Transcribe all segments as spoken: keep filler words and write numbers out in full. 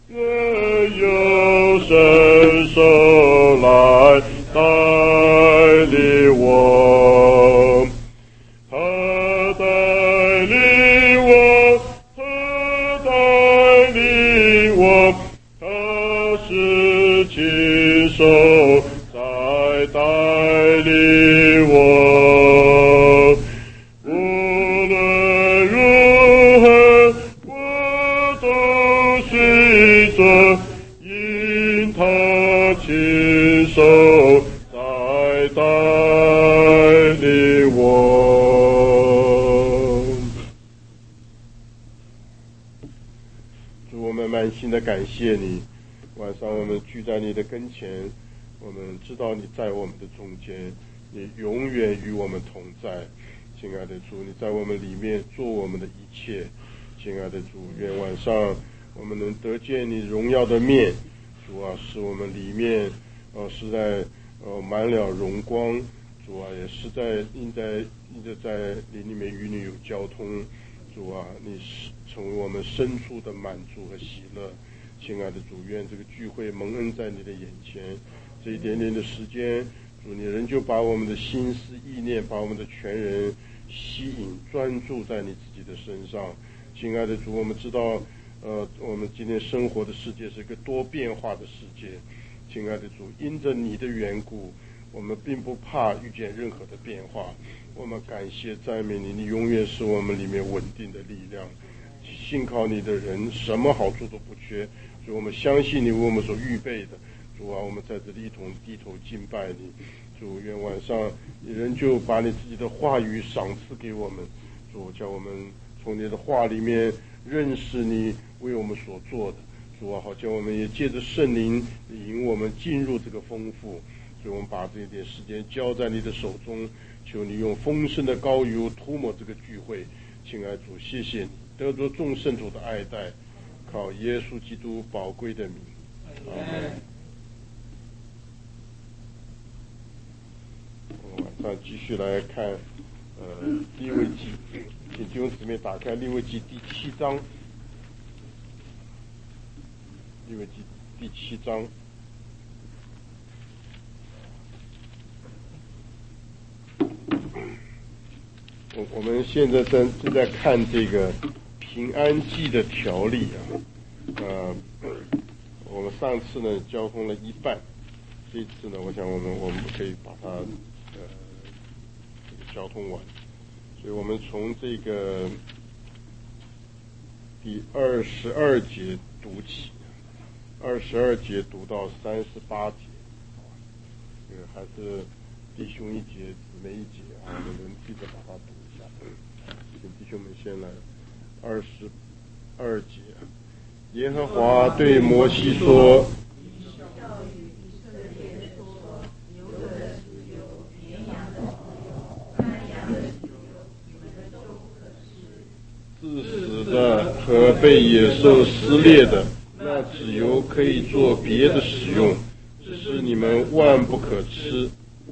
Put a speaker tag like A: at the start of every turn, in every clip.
A: 愿有伸手来带领我，他带领我，他带领我，他是亲手在带领我，无论如何我都随着，因他亲手在带领我。主，我们满心的感谢你，晚上我们聚在你的跟前，我们知道你在我们的中间，你永远与我们同在。亲爱的主，你在我们里面做我们的一切。亲爱的主，愿晚上我们能得见你荣耀的面。主啊，使我们里面呃实在呃满了荣光。主啊，也实在应在应在在灵里面与你有交通。主啊，你是成为我们深处的满足和喜乐。亲爱的主，愿这个聚会蒙恩在你的眼前，这一点点的时间，主你仍旧把我们的心思意念，把我们的全人吸引专注在你自己的身上。亲爱的主，我们知道呃我们今天生活的世界是一个多变化的世界。亲爱的主，因着你的缘故，我们并不怕遇见任何的变化。我们感谢赞美你，你永远是我们里面稳定的力量。信靠你的人什么好处都不缺。主，我们相信你为我们所预备的。主啊，我们在这里一同低头敬拜你。主，愿晚上你仍旧把你自己的话语赏赐给我们。主，叫我们从你的话里面认识你为我们所做的。主啊，好叫我们也借着圣灵引我们进入这个丰富。所以我们把这一点时间交在你的手中，求你用丰盛的膏油涂抹这个聚会。亲爱主，谢谢你得着众圣徒的爱戴，靠耶稣基督宝贵的名，阿们。我们晚上继续来看呃利未记，请弟兄姊妹打开利未记第七章，利未记第七章。我我们现在正正在看这个平安祭的条例啊，呃，我们上次呢交通了一半，这次呢，我想我们我们可以把它呃交通完，所以我们从这个第二十二节读起，二十二节读到三十八节，这个还是弟兄一节姊妹一节啊，我们记得把它读一下。请弟兄们先来二十二节。耶和华对摩西说，自死的和被野兽撕裂的，那脂油可以做别的使用，只是你们万不可吃。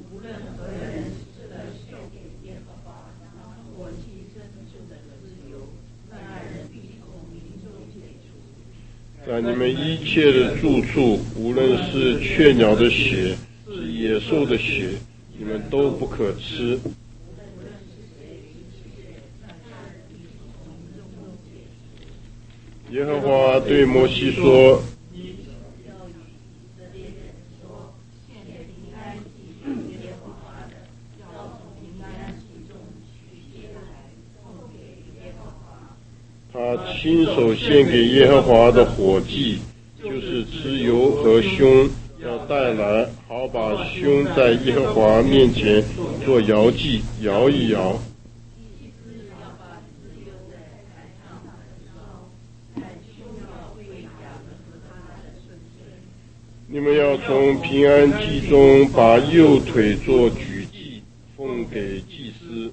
A: 在你们一切的住处，无论是雀鸟的血，是野兽的血，你们都不可吃。耶和华对摩西说，他亲手献给耶和华的火祭，就是脂油和胸，要带来，好把胸在耶和华面前做摇祭，摇一摇。你们要从平安祭中把右腿做举祭，奉给祭司。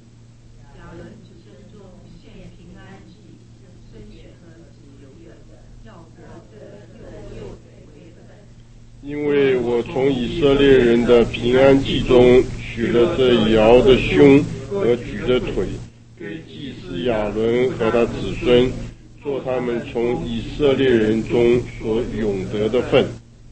A: 因为我从以色列人的平安祭中取了这摇的胸和举的腿，给祭司亚伦和他子孙做他们从以色列人中所永得的份。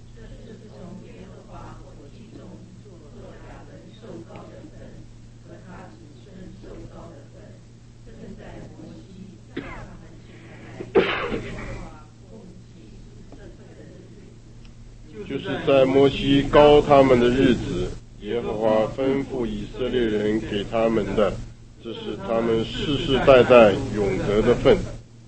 A: 就是在摩西膏他们的日子，耶和华吩咐以色列人给他们的，这是他们世世代代永得的份。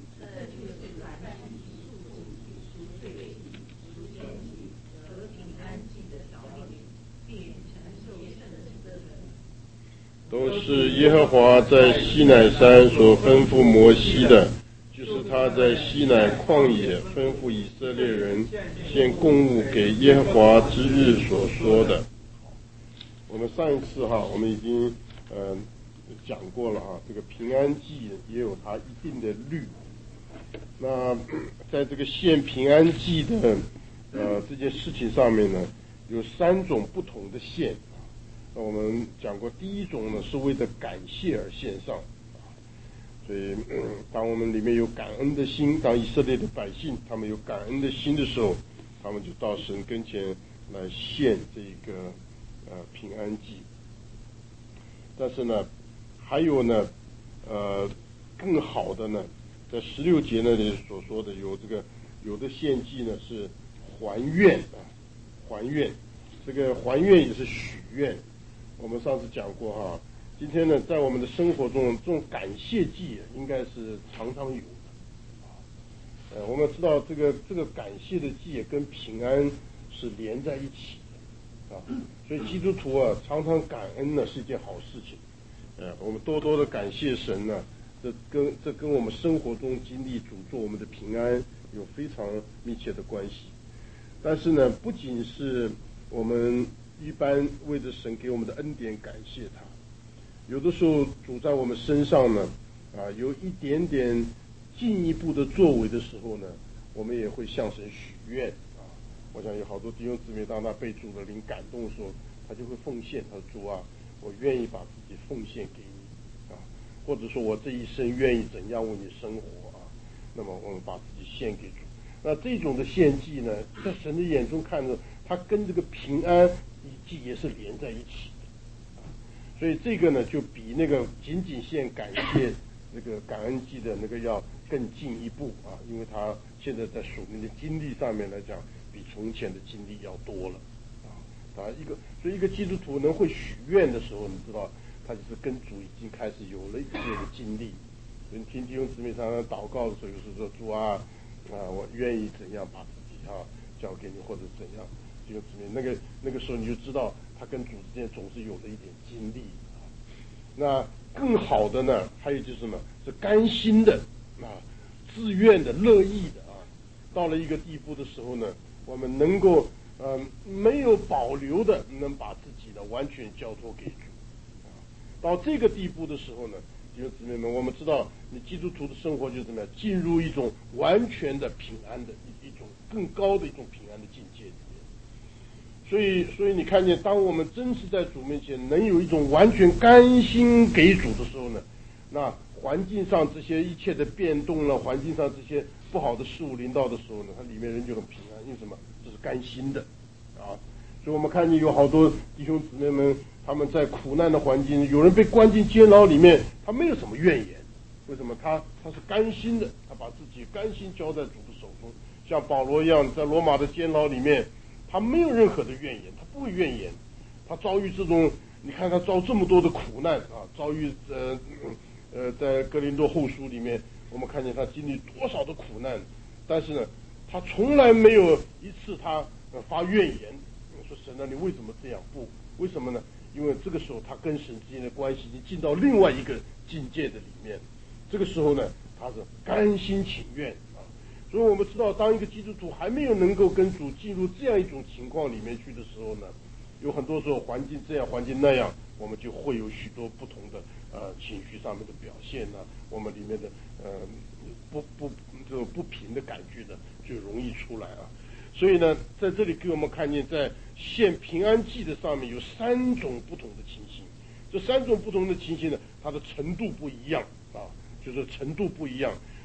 A: 都是耶和华在西乃山所吩咐摩西的，就是他在西乃旷野吩咐以色列人献供物给耶和华之日所说的。我们上一次哈，我们已经呃讲过了哈，这个平安祭也有它一定的律。那在这个献平安祭的呃这件事情上面呢，有三种不同的献。那我们讲过，第一种呢是为了感谢而献上，所以、嗯、当我们里面有感恩的心，当以色列的百姓他们有感恩的心的时候，他们就到神跟前来献这个呃平安祭。但是呢，还有呢，呃，更好的呢，在十六节那里所说的有这个有的献祭呢是还愿啊，还愿，这个还愿也是许愿。我们上次讲过哈，今天呢，在我们的生活中，这种感谢祭应该是常常有的。呃，我们知道这个这个感谢的祭也跟平安是连在一起的啊，所以基督徒啊，常常感恩呢是一件好事情。呃，我们多多的感谢神呢，这跟这跟我们生活中经历主做我们的平安有非常密切的关系。但是呢，不仅是我们一般为着神给我们的恩典感谢他，有的时候主在我们身上呢，啊，有一点点进一步的作为的时候呢，我们也会向神许愿啊。我想有好多弟兄姊妹，当他被主的灵感动的时候，他就会奉献，他说主啊，我愿意把自己奉献给你啊，或者说我这一生愿意怎样为你生活啊，那么我们把自己献给主。那这种的献祭呢，在神的眼中看着，它跟这个平安祭也是连在一起的，所以这个呢，就比那个仅仅献感谢那个感恩祭的那个要更进一步啊，因为他现在在属灵的经历上面来讲，比从前的经历要多了啊。啊，一个所以一个基督徒能会许愿的时候，你知道，他就是跟主已经开始有了一些的经历。所以听弟兄姊妹常常祷告的时候，有时说主啊啊，我愿意怎样把自己啊交给你，或者怎样。弟兄姊妹，那个那个时候你就知道他跟主之间总是有了一点经历啊。那更好的呢，还有就是什么？是甘心的啊，自愿的、乐意的啊。到了一个地步的时候呢，我们能够呃没有保留的，能把自己呢完全交托给主啊。到这个地步的时候呢，弟兄姊妹们，我们知道你基督徒的生活就是怎么样，进入一种完全的平安的一一种更高的一种平安的境界里面。所以，所以你看见，当我们真是在主面前能有一种完全甘心给主的时候呢，那环境上这些一切的变动了，环境上这些不好的事物临到的时候呢，它里面人就很平安，因为什么？这是甘心的啊。所以我们看见有好多弟兄姊妹们，他们在苦难的环境，有人被关进监牢里面，他没有什么怨言。为什么？他他是甘心的，他把自己甘心交在主的手中，像保罗一样，在罗马的监牢里面。他没有任何的怨言，他不会怨言。他遭遇这种，你看他遭这么多的苦难啊，遭遇呃呃，在哥林多后书里面，我们看见他经历多少的苦难，但是呢，他从来没有一次他、呃、发怨言，说神啊，你为什么这样？不，为什么呢？因为这个时候他跟神之间的关系已经进到另外一个境界的里面，这个时候呢，他是甘心情愿。所以我们知道，当一个基督徒还没有能够跟主进入这样一种情况里面去的时候呢，有很多时候环境这样环境那样，我们就会有许多不同的呃情绪上面的表现呢，我们里面的呃不不这种不平的感觉呢就容易出来啊。所以呢，在这里给我们看见，在献平安祭的上面有三种不同的情形，这三种不同的情形呢，它的程度不一样啊，就是程度不一样。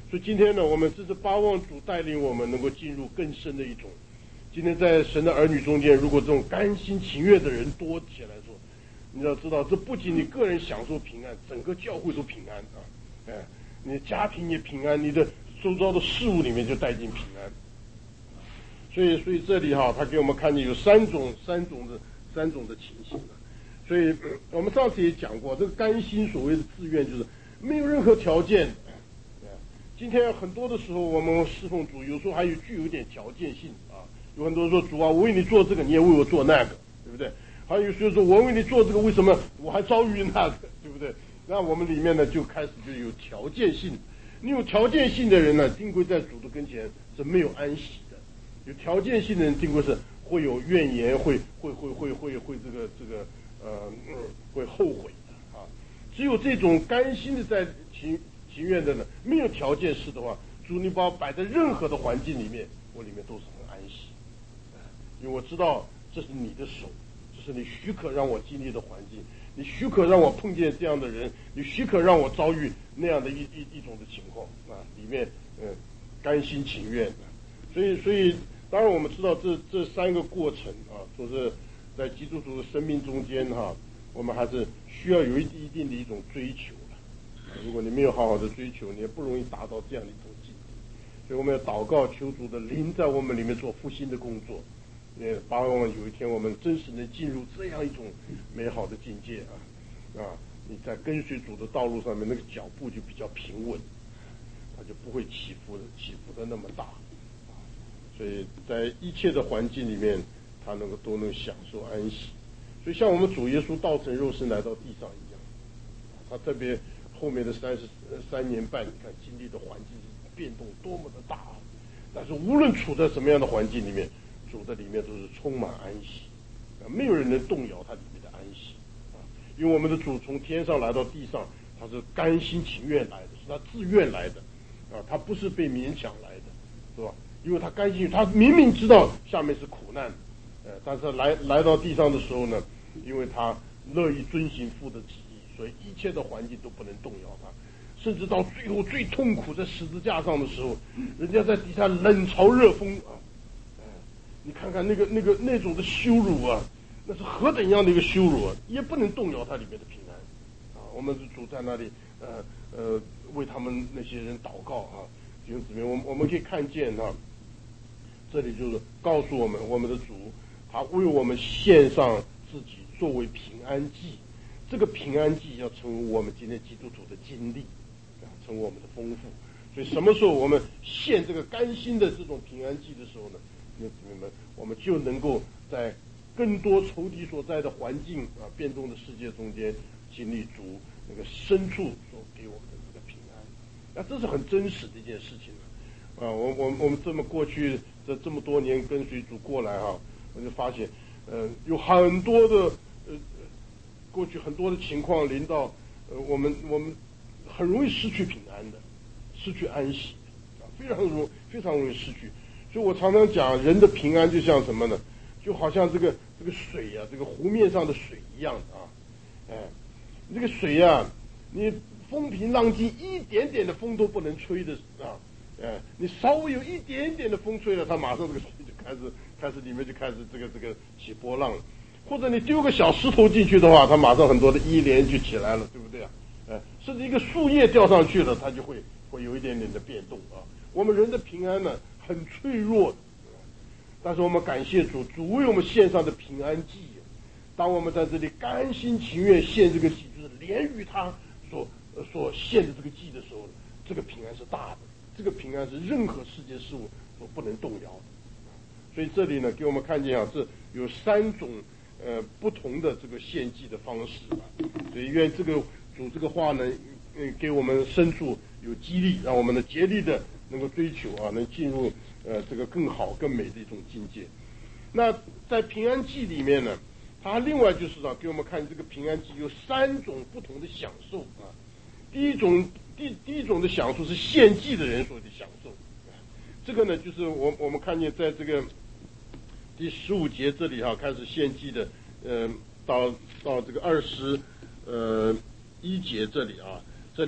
A: 所以今天呢，我们这是巴望主带领我们能够进入更深的一种。今天在神的儿女中间，如果这种甘心情愿的人多起来说，你要知道，这不仅你个人享受平安，整个教会都平安啊！哎，你的家庭也平安，你的周遭的事物里面就带进平安。所以，所以这里哈，他给我们看见有三种、三种的、三种的情形。所以我们上次也讲过，这个甘心所谓的自愿，就是没有任何条件。今天很多的时候，我们侍奉主，有时候还有具有一点条件性啊。有很多人说，主啊，我为你做这个，你也为我做那个，对不对？还有些人说，我为你做这个，为什么我还遭遇那个，对不对？那我们里面呢，就开始就有条件性。你有条件性的人呢，定规在主的跟前是没有安息的。有条件性的人，定规是会有怨言，会会会会会会这个这个呃、嗯、会后悔的啊。只有这种甘心的在情情愿的呢，没有条件式的话，主你把我摆在任何的环境里面，我里面都是很安息，因为我知道这是你的手，这是你许可让我经历的环境，你许可让我碰见这样的人，你许可让我遭遇那样的一一一种的情况啊，里面嗯甘心情愿的。所以所以当然我们知道这这三个过程啊，说是在基督徒的生命中间哈、啊，我们还是需要有一一定的一种追求。如果你没有好好的追求，你也不容易达到这样的一种境界。所以我们要祷告，求主的灵在我们里面做复兴的工作，也把我们有一天我们真实能进入这样一种美好的境界啊啊！你在跟随主的道路上面，那个脚步就比较平稳，它就不会起伏的起伏的那么大。所以在一切的环境里面，他能够都能享受安息。所以像我们主耶稣道成肉身来到地上一样，他特别。后面的三十三年半，你看经历的环境变动多么的大，但是无论处在什么样的环境里面，主的里面都是充满安息，啊，没有人能动摇他里面的安息，啊，因为我们的主从天上来到地上，他是甘心情愿来的，是他自愿来的，啊，他不是被勉强来的，是吧？因为他甘心，他明明知道下面是苦难，呃，但是来来到地上的时候呢，因为他乐意遵行父的旨意。所以一切的环境都不能动摇他，甚至到最后最痛苦在十字架上的时候，人家在底下冷嘲热讽啊，哎，你看看那个那个那种的羞辱啊，那是何等样的一个羞辱啊，也不能动摇他里面的平安啊。我们的主在那里呃呃为他们那些人祷告啊，弟兄姊妹，我们我们可以看见啊，这里就是告诉我们，我们的主他为我们献上自己作为平安祭。这个平安祭要成为我们今天基督徒的经历，啊，成为我们的丰富。所以什么时候我们献这个甘心的这种平安祭的时候呢？弟兄姊妹们，我们就能够在更多仇敌所在的环境啊变动的世界中间，经历主那个深处所给我们的这个平安。那这是很真实的一件事情啊！我我我们这么过去这这么多年跟随主过来哈、啊，我就发现，呃，有很多的呃。过去很多的情况临到，呃，我们我们很容易失去平安的，失去安息的，啊，非常容非常容易失去。所以我常常讲，人的平安就像什么呢？就好像这个这个水呀、啊，这个湖面上的水一样的啊，哎，这个水呀、啊，你风平浪静，一点点的风都不能吹的啊，哎，你稍微有一点点的风吹了，它马上这个水就开始开始里面就开始这个这个起波浪了。或者你丢个小石头进去的话，它马上很多的依连就起来了，对不对啊？呃，甚至一个树叶掉上去了，它就会会有一点点的变动啊。我们人的平安呢，很脆弱的，但是我们感谢主，主为我们献上的平安祭。当我们在这里甘心情愿献这个祭，就是连于他所呃所献的这个祭的时候，这个平安是大的，这个平安是任何世界事物所不能动摇的。所以这里呢，给我们看见啊，这有三种。呃，不同的这个献祭的方式啊，所以愿这个主这个话呢，嗯，给我们深处有激励，让我们的竭力的能够追求啊，能进入呃这个更好更美的一种境界。那在平安祭里面呢，它另外就是啊，给我们看这个平安祭有三种不同的享受啊。第一种第第一种的享受是献祭的人所的享受，这个呢就是我我们看见在这个。第十五节这里哈、啊、开始献祭的，呃，到到这个二十呃一节这里啊，这里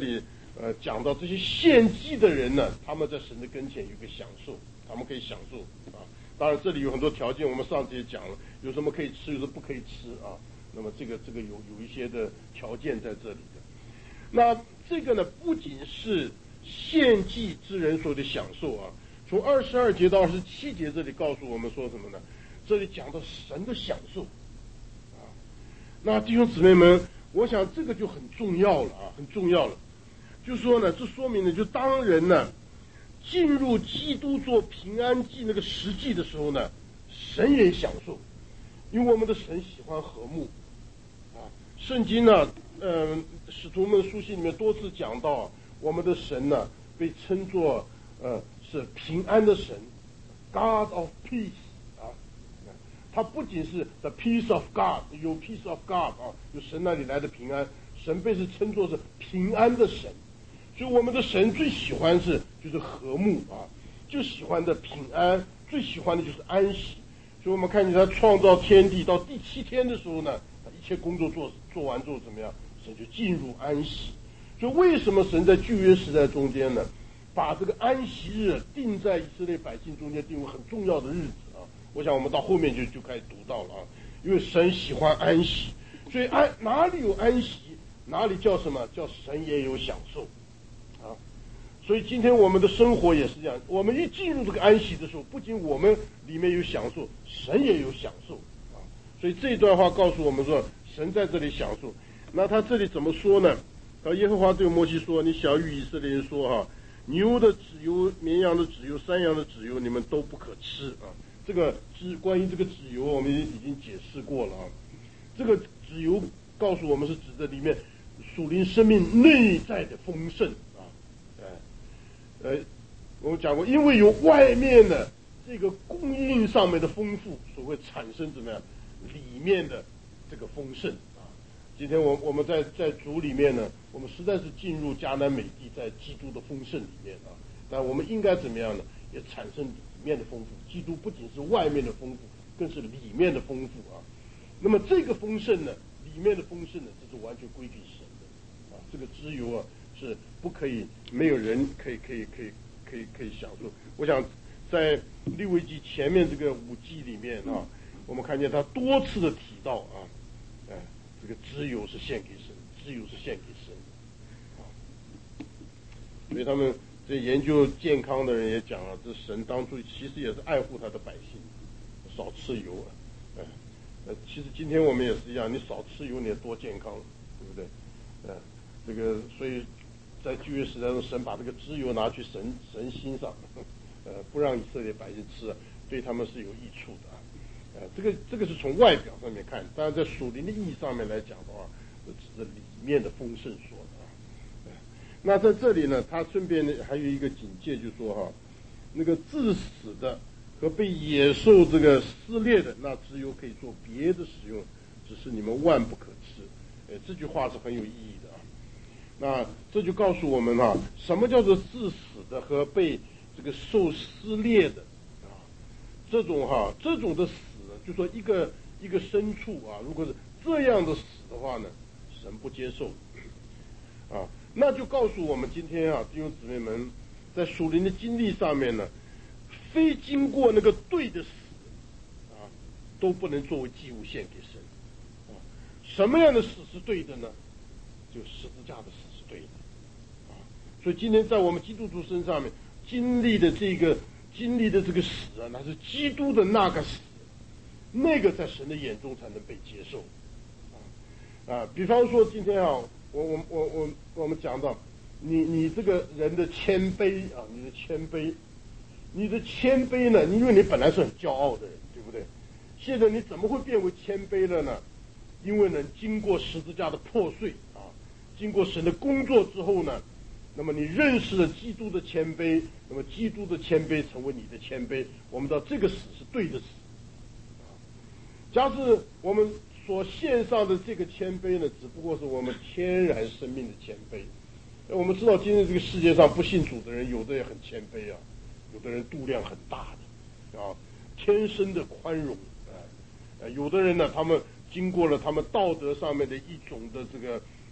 A: 呃讲到这些献祭的人呢，他们在神的跟前有个享受，他们可以享受啊。当然这里有很多条件，我们上次也讲了，有什么可以吃，有什么不可以吃啊。那么这个这个有有一些的条件在这里的。那这个呢，不仅是献祭之人所的享受啊，从二十二节到二十七节这里告诉我们说什么呢？这里讲到神的享受啊。那弟兄姊妹们，我想这个就很重要了啊，很重要了。就是说呢，这说明呢，就当人呢进入基督做平安祭那个实际的时候呢，神也享受，因为我们的神喜欢和睦啊。圣经呢，嗯、呃，使徒们书信里面多次讲到，我们的神呢被称作呃是平安的神 ，God of Peace 啊。他不仅是 the peace of God， 有 peace of God 啊，有神那里来的平安，神被是称作是平安的神。所以我们的神最喜欢是就是和睦啊，就喜欢的平安，最喜欢的就是安息。所以我们看见他创造天地到第七天的时候呢，一切工作做做完之后怎么样？神就进入安息。所以为什么神在旧约时代中间呢，把这个安息日定在以色列百姓中间定为很重要的日子啊？我想我们到后面就就开始读到了啊，因为神喜欢安息，所以安哪里有安息，哪里叫什么叫神也有享受。啊，所以今天我们的生活也是这样，我们一进入这个安息的时候，不仅我们里面有享受，神也有享受啊。所以这一段话告诉我们说，神在这里享受。那他这里怎么说呢？啊，耶和华对摩西说：“你小谕以色列人说哈，牛的脂油、绵羊的脂油、山羊的脂油，你们都不可吃啊。”这个脂关于这个脂油，我们已经解释过了啊。这个脂油告诉我们是指的里面属灵生命内在的丰盛。呃，我们讲过，因为有外面的这个供应上面的丰富，所会产生怎么样里面的这个丰盛啊。今天我我们在在主里面呢，我们实在是进入迦南美地，在基督的丰盛里面啊。那我们应该怎么样呢？也产生里面的丰富。基督不仅是外面的丰富，更是里面的丰富啊。那么这个丰盛呢，里面的丰盛呢，这是完全归给神的啊。这个脂油啊，是不可以，没有人可以可以可以可以可以享受。我想在利未记前面这个五记里面啊，我们看见他多次的提到啊，哎、呃，这个脂油是献给神，脂油是献给神啊。所以他们这研究健康的人也讲了，这神当初其实也是爱护他的百姓，少吃油啊，哎、呃，其实今天我们也是一样，你少吃油，你也多健康，对不对？呃，这个所以。在旧约时代中，神把这个脂油拿去神神心上，呃，不让以色列百姓吃，对他们是有益处的啊。呃，这个这个是从外表上面看，当然在属灵的意义上面来讲的话，指着里面的丰盛说的啊。呃、那在这里呢，他顺便呢还有一个警戒，就说哈，那个致死的和被野兽这个撕裂的，那脂油可以做别的使用，只是你们万不可吃。呃，这句话是很有意义的啊。那这就告诉我们哈、啊，什么叫做致死的和被这个受撕裂的啊？这种哈、啊，这种的死，就说一个一个牲畜啊，如果是这样的死的话呢，神不接受啊。那就告诉我们今天啊，弟兄姊妹们，在属灵的经历上面呢，非经过那个对的死啊，都不能作为祭物献给神啊。什么样的死是对的呢？就十字架的死是对的啊。所以今天在我们基督徒身上面经历的这个经历的这个死啊，那是基督的那个死，那个在神的眼中才能被接受啊啊。比方说今天啊，我我我我我们讲到你你这个人的谦卑啊，你的谦卑，你的谦卑呢，因为你本来是很骄傲的人，对不对？现在你怎么会变为谦卑了呢？因为呢，经过十字架的破碎啊，经过神的工作之后呢，那么你认识了基督的谦卑，那么基督的谦卑成为你的谦卑。我们知道这个死是对的死啊。假使我们所献上的这个谦卑呢，只不过是我们天然生命的谦卑。我们知道今天这个世界上不信主的人，有的也很谦卑啊，有的人度量很大的啊，天生的宽容啊，有的人呢，他们经过了他们道德上面的一种的这个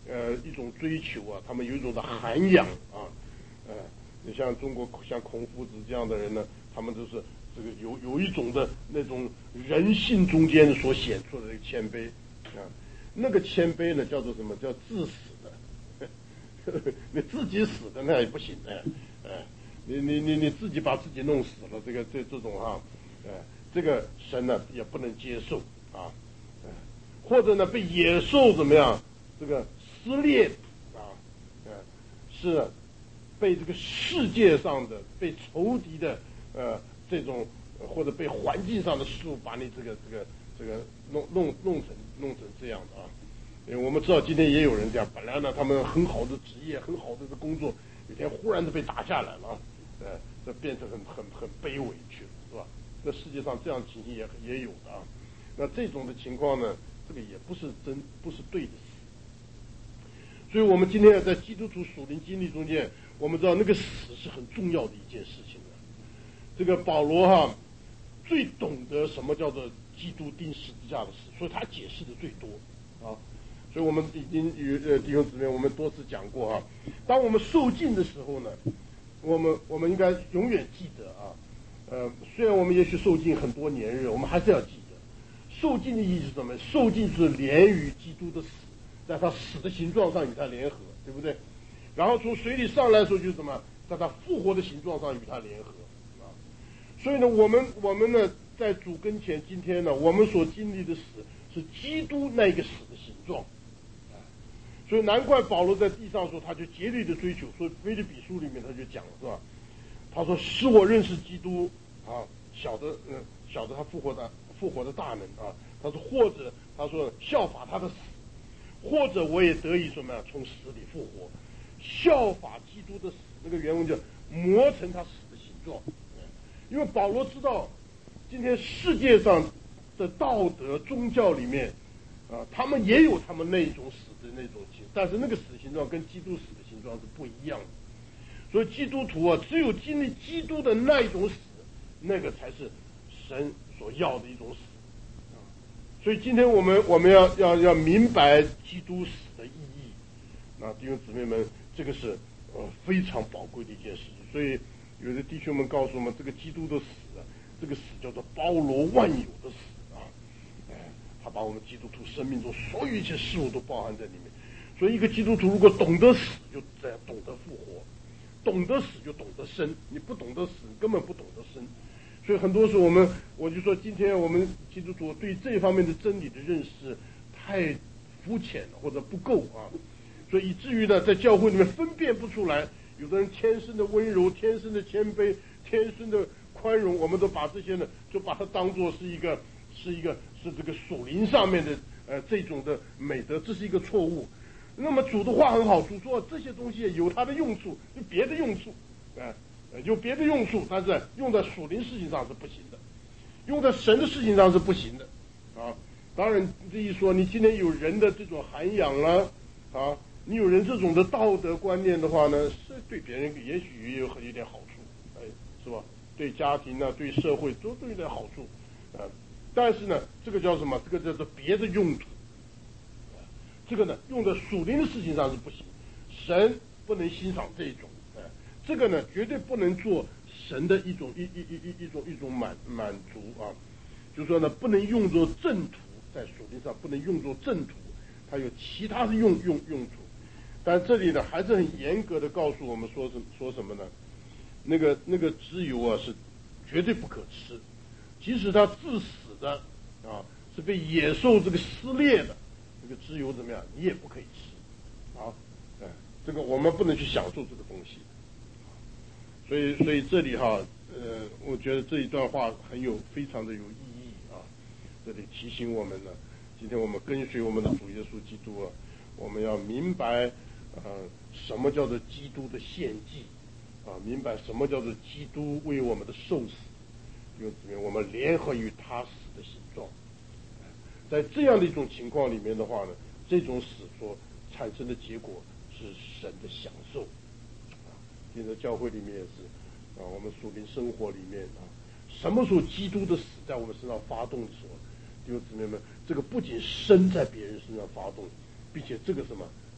A: 呃一种追求啊，他们有一种的涵养啊，呃，你像中国像孔夫子这样的人呢，他们都是这个有有一种的那种人性中间所显出的这个谦卑啊，那个谦卑呢叫做什么？叫自死的，你自己死的那也不行的，哎，你你你你自己把自己弄死了，这个这这种哈、啊，哎，这个神呢也不能接受啊，哎，或者呢被野兽怎么样？这个撕裂啊，呃，是被这个世界上的、被仇敌的呃这种，或者被环境上的事物把你这个这个这个弄弄弄成弄成这样的啊。因为我们知道今天也有人这样，本来呢他们很好的职业、很好的这工作，有一天忽然就被打下来了，呃，这变成很很很卑微去了，是吧？那世界上这样的情形也也有的啊。那这种的情况呢，这个也不是真不是对的。所以我们今天在基督徒属灵经历中间，我们知道那个死是很重要的一件事情的。这个保罗哈最懂得什么叫做基督钉十字架的死，所以他解释的最多啊。所以我们已经与呃弟兄姊妹我们多次讲过哈，当我们受尽的时候呢，我们我们应该永远记得啊，呃，虽然我们也许受尽很多年日，我们还是要记得，受尽的意义是什么？受尽是连于基督的死。在他死的形状上与他联合，对不对？然后从水里上来的时候就是什么？在他复活的形状上与他联合啊。所以呢，我们我们呢，在主跟前，今天呢，我们所经历的死是基督那个死的形状啊。所以难怪保罗在地上说，他就竭力的追求。所以腓立比书里面他就讲了，是吧？他说：“使我认识基督啊，晓得嗯，晓得他复活的复活的大能啊。”他说或者他说效法他的死。或者我也得以什么呀？从死里复活，效法基督的死。那个原文叫磨成他死的形状。因为保罗知道，今天世界上的道德宗教里面，啊，他们也有他们那种死的那种形，但是那个死形状跟基督死的形状是不一样的。所以基督徒啊，只有经历基督的那一种死，那个才是神所要的一种死。所以今天我们我们要要要明白基督死的意义，那弟兄姊妹们，这个是呃非常宝贵的一件事情。所以有的弟兄们告诉我们，这个基督的死啊，这个死叫做包罗万有的死啊，哎，他把我们基督徒生命中所有一切事物都包含在里面。所以一个基督徒如果懂得死，就这样懂得复活；懂得死就懂得生。你不懂得死，你根本不懂得生。所以很多时候我们，我就说今天我们基督徒对这方面的真理的认识太肤浅了，或者不够啊，所以以至于呢，在教会里面分辨不出来，有的人天生的温柔，天生的谦卑，天生的宽容，我们都把这些呢，就把它当作是一个是一个是这个属灵上面的呃这种的美德，这是一个错误。那么主的话很好，主说这些东西有它的用处，有别的用处，啊。呃，有别的用处，但是用在属灵事情上是不行的，用在神的事情上是不行的，啊，当然这一说，你今天有人的这种涵养了，啊，你有人这种的道德观念的话呢，是对别人也许也有很有点好处，哎，是吧？对家庭呢，对社会都都有点好处，啊，但是呢，这个叫什么？这个叫做别的用途，啊，这个呢，用在属灵的事情上是不行，神不能欣赏这种。这个呢，绝对不能做神的一种一一一一一种一种满满足啊，就是说呢，不能用作正途，在属灵上不能用作正途，它有其他的用用用途。但这里呢，还是很严格的告诉我们说什说什么呢？那个那个脂油啊，是绝对不可吃，即使它致死的啊，是被野兽这个撕裂的，这个脂油怎么样，你也不可以吃啊，哎，这个我们不能去享受这个东西。所以，所以这里哈，呃，我觉得这一段话很有非常的有意义啊。这里提醒我们呢，今天我们跟随我们的主耶稣基督啊，我们要明白，呃，什么叫做基督的献祭啊，明白什么叫做基督为我们的受死，因为我们联合于他死的形状。在这样的一种情况里面的话呢，这种死所产生的结果是神的享受。现在教会里面也是啊，我们属灵生活里面啊，什么时候基督的死在我们身上发动的时候，弟兄姊妹们，这个不仅生在别人身上发动，并且这个什么，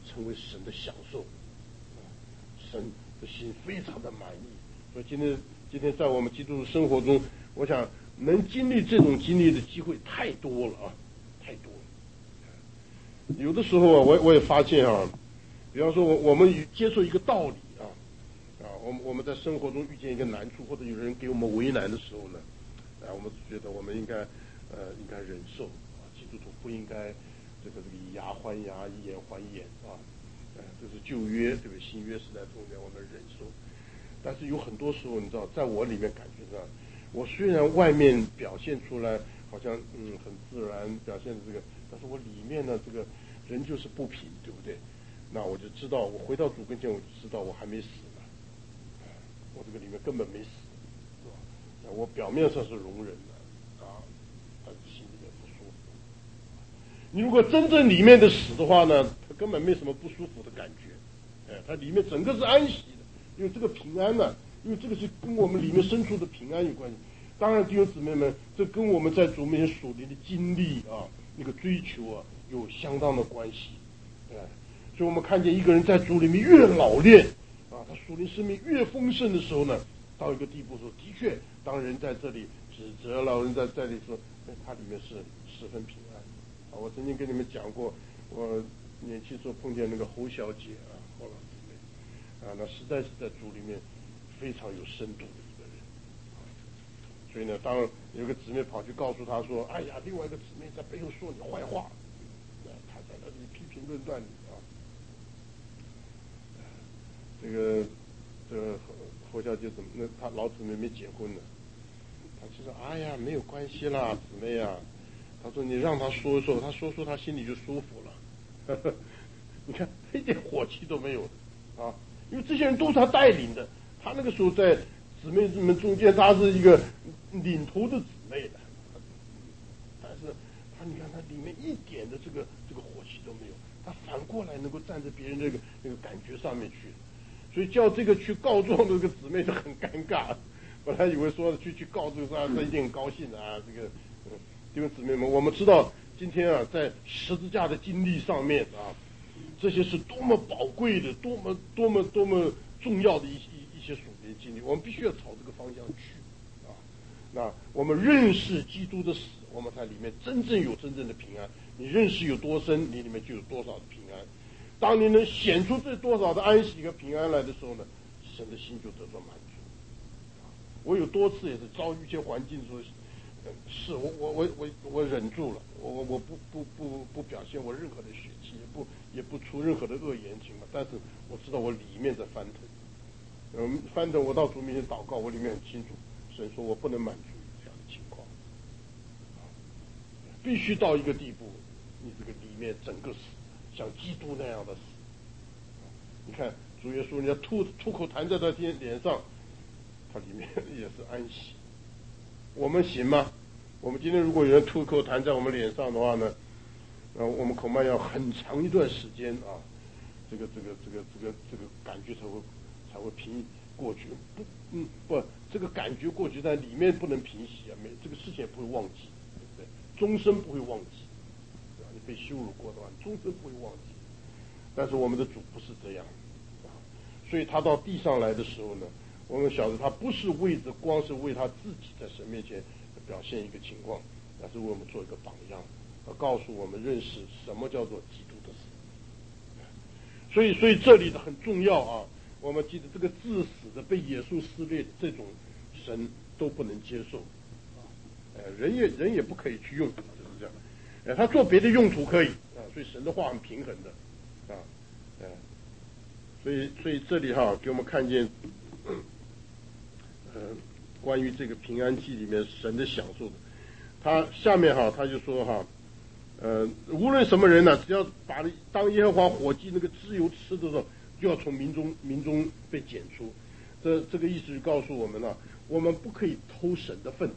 A: 成为神的享受，神的心非常的满意。所以今天今天在我们基督徒生活中，我想能经历这种经历的机会太多了啊，太多了。有的时候啊，我我也发现啊，比方说我我们接受一个道理啊啊，我们我们在生活中遇见一个难处，或者有人给我们为难的时候呢，啊，我们觉得我们应该呃应该忍受啊，基督徒不应该这个这个以牙还牙，以眼还眼啊，呃，这是旧约对不对？新约时代中间我们忍受。但是有很多时候，你知道，在我里面感觉上，我虽然外面表现出来好像嗯很自然表现的这个，但是我里面呢这个人就是不平，对不对？那我就知道，我回到主跟前，我就知道我还没死呢，我这个里面根本没死，是吧？我表面上是容忍的啊，但是心里面不舒服。你如果真正里面的死的话呢，他根本没什么不舒服的感觉，哎，他里面整个是安息的。因为这个平安呢、啊，因为这个是跟我们里面深处的平安有关系。当然，弟兄姊妹们，这跟我们在主面前属灵的经历啊，那个追求啊，有相当的关系。哎，所以我们看见一个人在主里面越老练啊，他属灵生命越丰盛的时候呢，到一个地步说，的确，当人在这里指责老人在这里说，哎，他里面是十分平安。啊，我曾经跟你们讲过，我年轻时候碰见那个侯小姐啊，侯老师。啊，那实在是在主里面非常有深度的一个人，所以呢，当有个姊妹跑去告诉他说：“哎呀，另外一个姊妹在背后说你坏话。”他在那里批评论断你啊。这个这个侯小姐怎么？那她老姊妹没结婚呢，她就说：“哎呀，没有关系啦，姊妹啊。”她说：“你让她说说，她说说，她心里就舒服了。”呵呵，你看一点火气都没有的啊。因为这些人都是他带领的，他那个时候在姊妹们中间，他是一个领头的姊妹的，但是他你看他里面一点的这个这个火气都没有，他反过来能够站在别人那个那个感觉上面去，所以叫这个去告状的这个姊妹就很尴尬。本来以为说去去告这个啊，他一定很高兴的啊，这个嗯，弟兄姊妹们，我们知道今天啊，在十字架的经历上面啊。这些是多么宝贵的，多么多么多么重要的一一一些属灵经历，我们必须要朝这个方向去啊。那我们认识基督的死，我们才里面真正有真正的平安。你认识有多深，你里面就有多少的平安。当你能显出这多少的安息和平安来的时候呢，神的心就得到满足。我有多次也是遭遇一些环境的时候，是我我我我我忍住了，我我我不不不不表现我任何的血气，也不也不出任何的恶言情嘛。但是我知道我里面在翻腾，嗯，翻腾我到主面前祷告，我里面很清楚，神说我不能满足于这样的情况，必须到一个地步，你这个里面整个死，像基督那样的死。你看主耶稣，人家吐吐口痰在他脸上，他里面也是安息。我们行吗？我们今天如果有人吐口痰在我们脸上的话呢，呃，我们恐怕要很长一段时间啊，这个这个这个这个这个感觉才会才会平过去。不，嗯，不，这个感觉过去，但里面不能平息啊，没这个事情也不会忘记，对不对？终身不会忘记，对吧？你被羞辱过的话，终身不会忘记。但是我们的主不是这样啊，所以他到地上来的时候呢，我们晓得他不是为着光是为他自己在神面前表现一个情况，而是为我们做一个榜样，要告诉我们认识什么叫做基督的死。所以，所以这里的很重要啊，我们记得这个致死的被耶稣撕裂的这种神都不能接受，呃，人也人也不可以去用，就是这样。呃，他做别的用途可以啊，所以神的话很平衡的啊，呃，所以所以这里哈给我们看见。呃，关于这个平安祭里面神的享受的，他下面哈他就说哈，呃，无论什么人呢，只要把当耶和华火祭那个脂油吃的时候，就要从民中民中被剪出。这这个意思就告诉我们了，我们不可以偷神的份。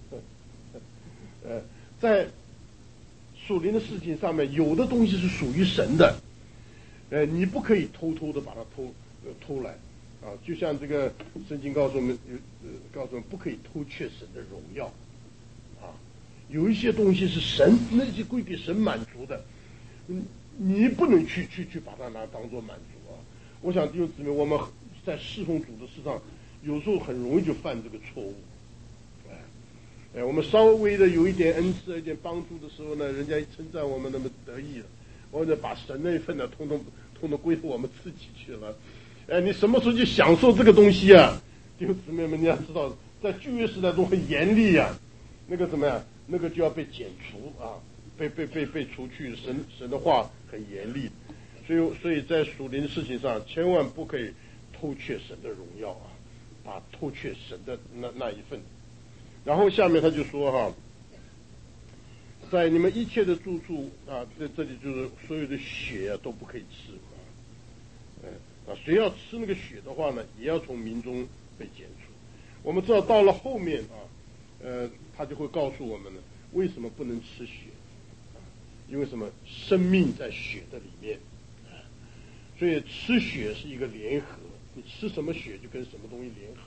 A: 呃，在属灵的事情上面，有的东西是属于神的，呃，你不可以偷偷的把它偷呃偷来。啊，就像这个圣经告诉我们，呃，告诉我们不可以偷窃神的荣耀，啊，有一些东西是神那些归给神满足的，嗯， 你不能去去去把它拿当做满足啊！我想弟兄姊妹，我们在侍奉主的事上，有时候很容易就犯这个错误。哎，哎，我们稍微的有一点恩赐、一点帮助的时候呢，人家一称赞我们，那么得意了，或者把神那一份呢，通通通通归到我们自己去了。哎，你什么时候去享受这个东西啊？弟兄姊妹们，你要知道，在旧约时代中很严厉啊，那个怎么样？那个就要被剪除啊，被被被被除去。神神的话很严厉，所以所以在属灵的事情上，千万不可以偷窃神的荣耀啊，把偷窃神的那那一份。然后下面他就说哈，在你们一切的住处啊，这这里就是所有的血啊都不可以吃啊，呃啊，谁要吃那个血的话呢，也要从民中被剪除。我们知道到了后面啊，呃，他就会告诉我们呢，为什么不能吃血啊？因为什么？生命在血的里面啊，所以吃血是一个联合，你吃什么血就跟什么东西联合。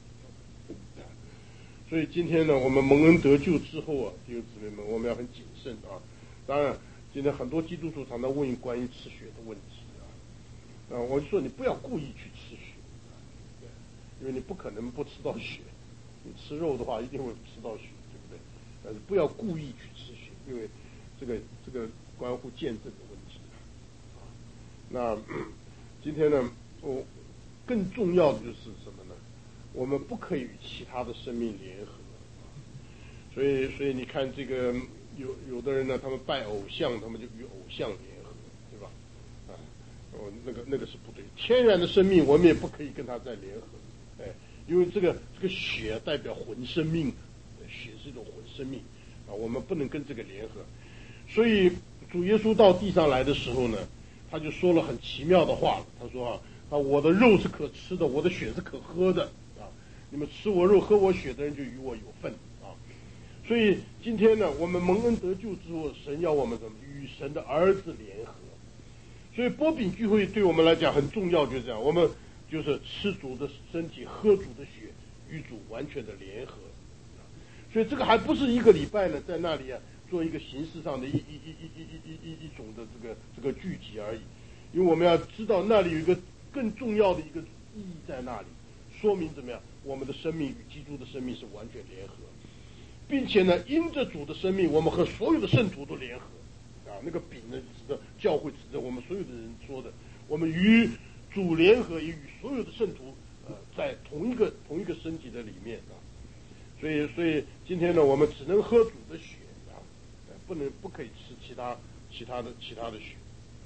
A: 所以今天呢，我们蒙恩得救之后啊，弟兄姊妹们，我们要很谨慎啊。当然，今天很多基督徒常常问关于吃血的问题啊，啊，我就说你不要故意去吃血，对，因为你不可能不吃到血。你吃肉的话，一定会吃到血，对不对？但是不要故意去吃血，因为这个这个关乎见证的问题啊。那今天呢，我更重要的就是什么呢？我们不可以与其他的生命联合，所以所以你看这个有有的人呢，他们拜偶像，他们就与偶像联合，对吧？啊，哦，那个那个是不对。天然的生命，我们也不可以跟他再联合，哎，因为这个这个血代表魂生命，血是一种魂生命啊，我们不能跟这个联合。所以主耶稣到地上来的时候呢，他就说了很奇妙的话，他说啊，啊，我的肉是可吃的，我的血是可喝的。你们吃我肉喝我血的人就与我有份啊！所以今天呢，我们蒙恩得救之后，神要我们什么？与神的儿子联合。所以波饼聚会对我们来讲很重要，就是这样，我们就是吃主的身体，喝主的血，与主完全的联合。所以这个还不是一个礼拜呢，在那里啊做一个形式上的一一一一一一一一种的这个这个聚集而已。因为我们要知道那里有一个更重要的一个意义在那里。说明怎么样？我们的生命与基督的生命是完全联合，并且呢，因着主的生命，我们和所有的圣徒都联合。啊，那个饼呢，指的教会，指的我们所有的人说的，我们与主联合，也与所有的圣徒呃，在同一个同一个身体的里面啊。所以，所以今天呢，我们只能喝主的血啊，不能不可以吃其他其他的其他的血。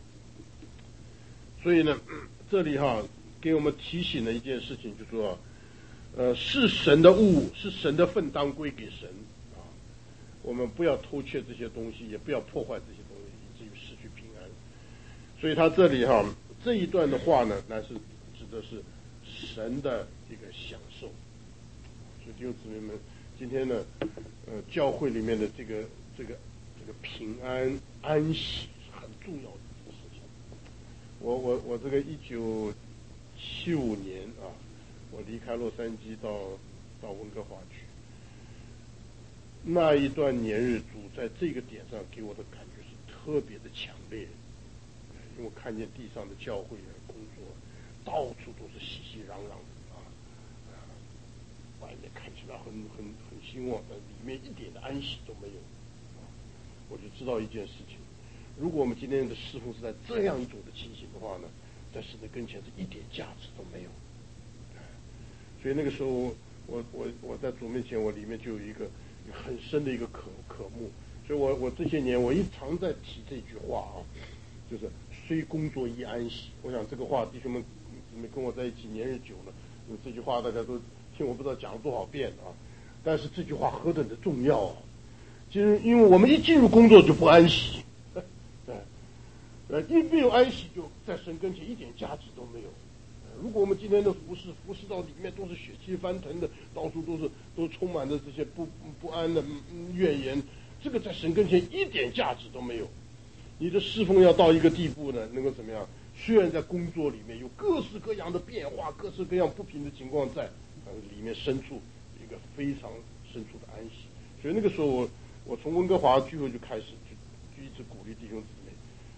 A: 所以呢，这里哈。给我们提醒了一件事情，就说，呃，是神的物，是神的份当归给神啊。我们不要偷窃这些东西，也不要破坏这些东西，以至于失去平安。所以他这里哈这一段的话呢，乃是指的是神的一个享受。所以弟兄姊妹们，今天呢，呃，教会里面的这个这个这个平安安息是很重要的一件事情。我我我这个一九。七五年啊，我离开洛杉矶到到温哥华去。那一段年日，主在这个点上给我的感觉是特别的强烈，因为我看见地上的教会的工作，到处都是熙熙攘攘的啊，啊，外面看起来很很很兴旺，但里面一点的安息都没有。啊，我就知道一件事情，如果我们今天的侍奉是在这样一种的情形的话呢，在神的跟前是一点价值都没有。所以那个时候，我我我在主面前，我里面就有一个很深的一个渴渴慕。所以我我这些年我一常在提这句话啊，就是虽工作亦安息。我想这个话弟兄们跟我在一起年日久了，这句话大家都听我不知道讲了多少遍啊。但是这句话何等的重要啊！就是因为我们一进入工作就不安息，对，呃，一没有安息，就在神跟前一点价值都没有。如果我们今天的服侍服侍到里面都是血气翻腾的，到处都是都充满着这些不不安的怨言，这个在神跟前一点价值都没有。你的侍奉要到一个地步呢，能够怎么样？虽然在工作里面有各式各样的变化，各式各样不平的情况在，呃，里面深处一个非常深处的安息。所以那个时候我我从温哥华聚会就开始就就一直鼓励弟兄姊妹，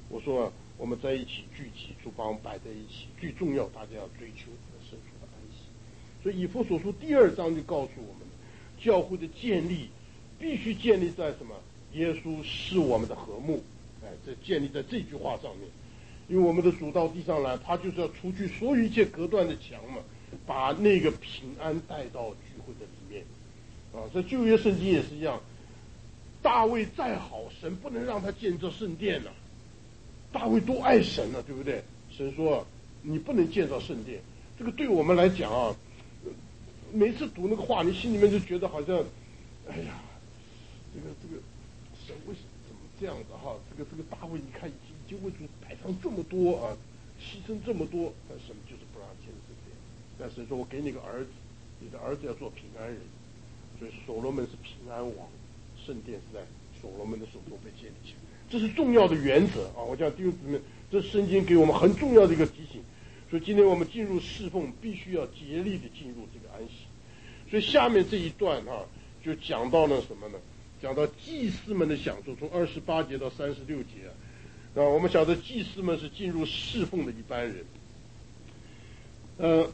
A: 我说啊，我们在一起聚集，主把我们摆在一起，最重要，大家要追求生出的安息。所以以弗所书第二章就告诉我们，教会的建立必须建立在什么？耶稣是我们的和睦，哎，这建立在这句话上面。因为我们的主到地上来，他就是要除去所有一切隔断的墙嘛，把那个平安带到聚会的里面。啊，这旧约圣经也是一样，大卫再好，神不能让他建造圣殿呐、啊。大卫多爱神啊，对不对？神说、啊、你不能建造圣殿，这个对我们来讲啊，每次读那个话，你心里面就觉得好像，哎呀，这个这个神为什么怎么这样子哈？这个这个大卫，你看已经已经为主摆上这么多啊，牺牲这么多，但神就是不让建圣殿。但神说我给你个儿子，你的儿子要做平安人，所以所罗门是平安王，圣殿是在所罗门的手中被建立起来。这是重要的原则啊！我讲弟兄姊妹，这圣经给我们很重要的一个提醒。所以今天我们进入侍奉，必须要竭力的进入这个安息。所以下面这一段啊，就讲到了什么呢？讲到祭司们的享受，从二十八节到三十六节啊。啊，我们晓得祭司们是进入侍奉的一般人。呃，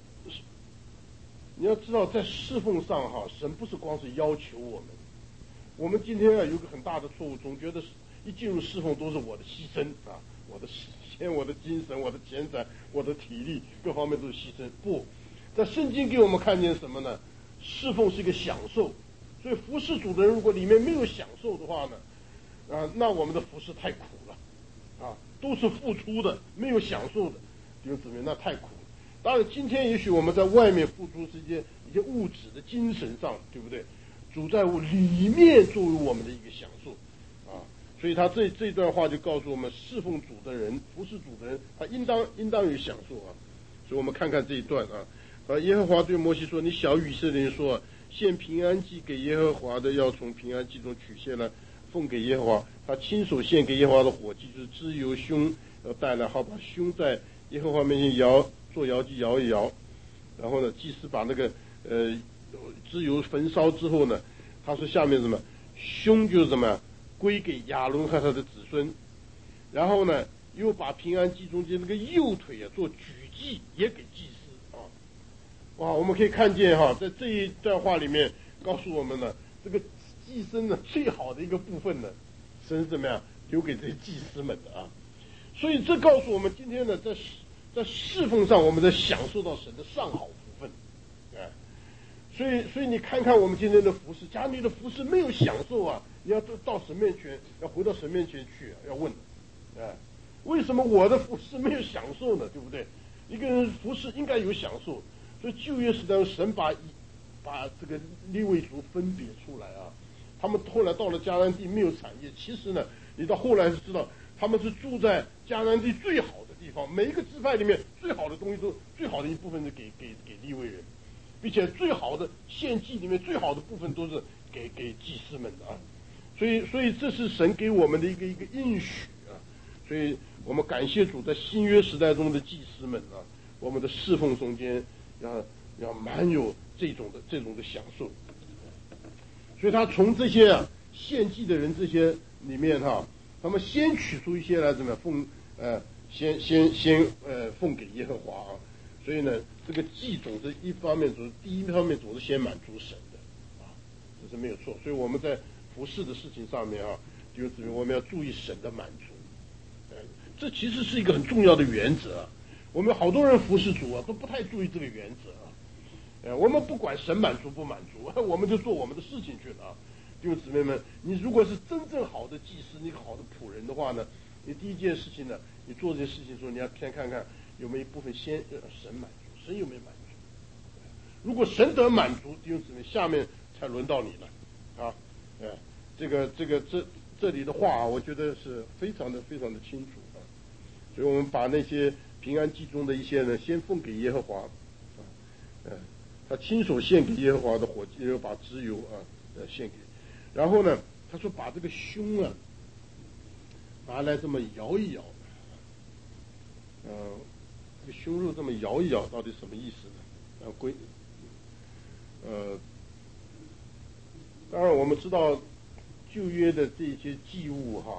A: 你要知道，在侍奉上哈，神不是光是要求我们。我们今天啊有个很大的错误，总觉得是。一进入侍奉都是我的牺牲啊，我的时间、我的精神、我的钱财、我的体力，各方面都是牺牲。不，在圣经给我们看见什么呢？侍奉是一个享受，所以服侍主的人如果里面没有享受的话呢，啊，那我们的服侍太苦了，啊，都是付出的，没有享受的，弟兄姊妹，那太苦了。当然，今天也许我们在外面付出这些一些物质的、精神上，对不对？主在乎里面作为我们的一个享受。所以他这这段话就告诉我们，侍奉主的人、服侍主的人，他应当应当有享受啊。所以我们看看这一段啊，啊，耶和华对摩西说：“你小以色列人说，献平安祭给耶和华的，要从平安祭中取些来奉给耶和华。他亲手献给耶和华的火祭，就是脂油胸要带来，好把胸在耶和华面前摇，做摇祭摇一摇。然后呢，祭司把那个呃脂油焚烧之后呢，他说下面什么？胸就是什么？归给亚伦和他的子孙，然后呢，又把平安祭中间那个右腿啊做举祭，也给祭司啊。哇，我们可以看见哈，在这一段话里面告诉我们呢，这个祭牲呢最好的一个部分呢，神是怎么样留给这些祭司们的啊。所以这告诉我们，今天呢，在在侍奉上，我们在享受到神的上好福分，哎。所以，所以你看看我们今天的服侍，假如你的服侍没有享受啊，你要到神面前，要回到神面前去，要问，哎，为什么我的服侍没有享受呢？对不对？一个人服侍应该有享受。所以旧约时代，神把把这个利未族分别出来啊，他们后来到了迦南地没有产业，其实呢，你到后来是知道他们是住在迦南地最好的地方，每一个支派里面最好的东西都最好的一部分是给给给利未人。并且最好的献祭里面最好的部分都是给给祭司们的啊，所以所以这是神给我们的一个一个应许啊，所以我们感谢主，在新约时代中的祭司们啊，我们的侍奉中间要要蛮有这种的这种的享受，所以他从这些啊献祭的人这些里面哈、啊，他们先取出一些来怎么样奉呃先先先呃奉给耶和华啊。所以呢，这个祭总是一方面总是第一方面总是先满足神的，啊，这是没有错。所以我们在服侍的事情上面啊，就指明我们要注意神的满足，呃，这其实是一个很重要的原则啊。我们好多人服侍主啊，都不太注意这个原则啊。呃，我们不管神满足不满足，我们就做我们的事情去了啊。弟兄姊妹们，你如果是真正好的祭司，你好的仆人的话呢，你第一件事情呢，你做这些事情的时候，你要先看看有没有一部分先让神满足，神有没有满足？如果神得满足，弟兄姊妹，下面才轮到你了啊！哎，这个这个这这里的话啊，我觉得是非常的非常的清楚啊。所以我们把那些平安祭中的一些呢，先奉给耶和华啊，呃，他亲手献给耶和华的火祭，又把脂油啊呃献给，然后呢，他说把这个胸啊拿来这么摇一摇，呃，这个胸肉这么摇一摇，到底什么意思呢？啊，归，呃，当然我们知道旧约的这些祭物哈，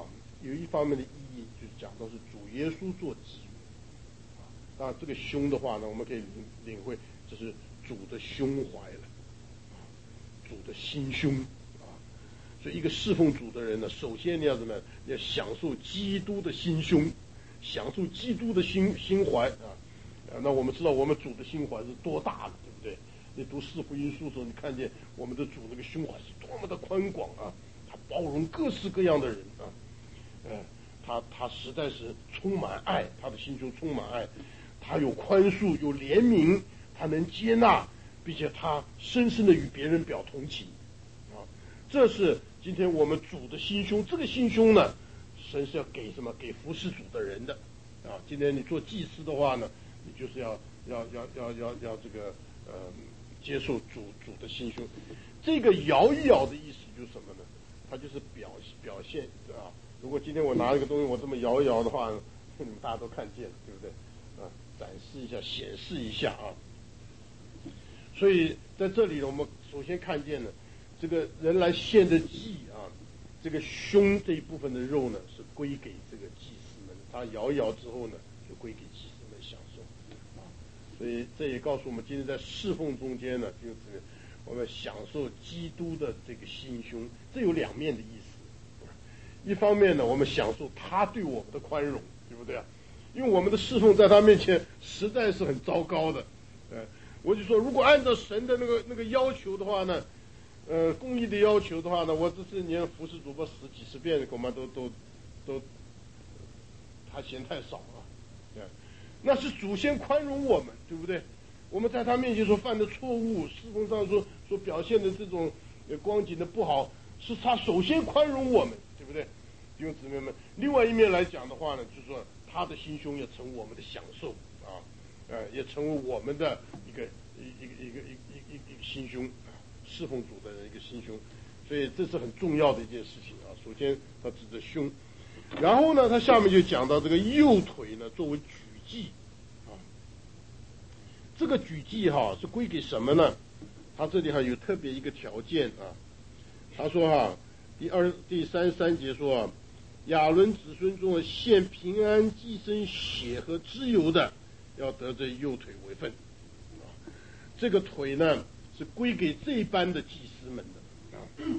A: 有一方面的意义，就是讲到是主耶稣做基业。当然，这个胸的话呢，我们可以领领会这是主的胸怀了，主的心胸啊。所以，一个侍奉主的人呢，首先你要怎么样？要享受基督的心胸，享受基督的心心怀啊。那我们知道我们主的心怀是多大的，对不对？你读四福音书的时候，你看见我们的主那个胸怀是多么的宽广啊！他包容各式各样的人啊，呃，他他实在是充满爱，他的心胸充满爱，他有宽恕，有怜悯，他能接纳，并且他深深的与别人表同情啊。这是今天我们主的心胸。这个心胸呢，神是要给什么？给服侍主的人的啊。今天你做祭司的话呢，你就是要要要要要要这个呃。接受主主的心胸。这个摇一摇的意思就是什么呢？它就是表表现啊。如果今天我拿一个东西，我这么摇一摇的话，你们大家都看见了，对不对？啊，展示一下，显示一下啊。所以在这里呢，我们首先看见呢，这个人来献的祭啊，这个胸这一部分的肉呢，是归给这个祭司们，他摇一摇之后呢，就归给祭司们享受。所以这也告诉我们，今天在侍奉中间呢，就是我们享受基督的这个心胸，这有两面的意思。一方面呢，我们享受他对我们的宽容，对不对啊？因为我们的侍奉在他面前实在是很糟糕的。呃，我就说，如果按照神的那个那个要求的话呢，呃，公义的要求的话呢，我这四年服侍主播十几十遍，恐怕都都都他嫌太少了。对。那是祖先宽容我们，对不对？我们在他面前所犯的错误，侍奉上所所表现的这种光景的不好，是他首先宽容我们，对不对？弟兄姊妹们，另外一面来讲的话呢，就是说他的心胸也成为我们的享受啊，呃，也成为我们的一个一个一个一个一个一个心胸啊，侍奉主的人一个心胸，所以这是很重要的一件事情啊。首先他指着胸，然后呢，他下面就讲到这个右腿呢，作为举祭啊，这个举祭哈是归给什么呢？他这里还有特别一个条件啊，他说哈，第二第三十三节说啊，亚伦子孙中献平安祭牲血和脂油的，要得这右腿为分啊。这个腿呢是归给这班的祭司们的啊。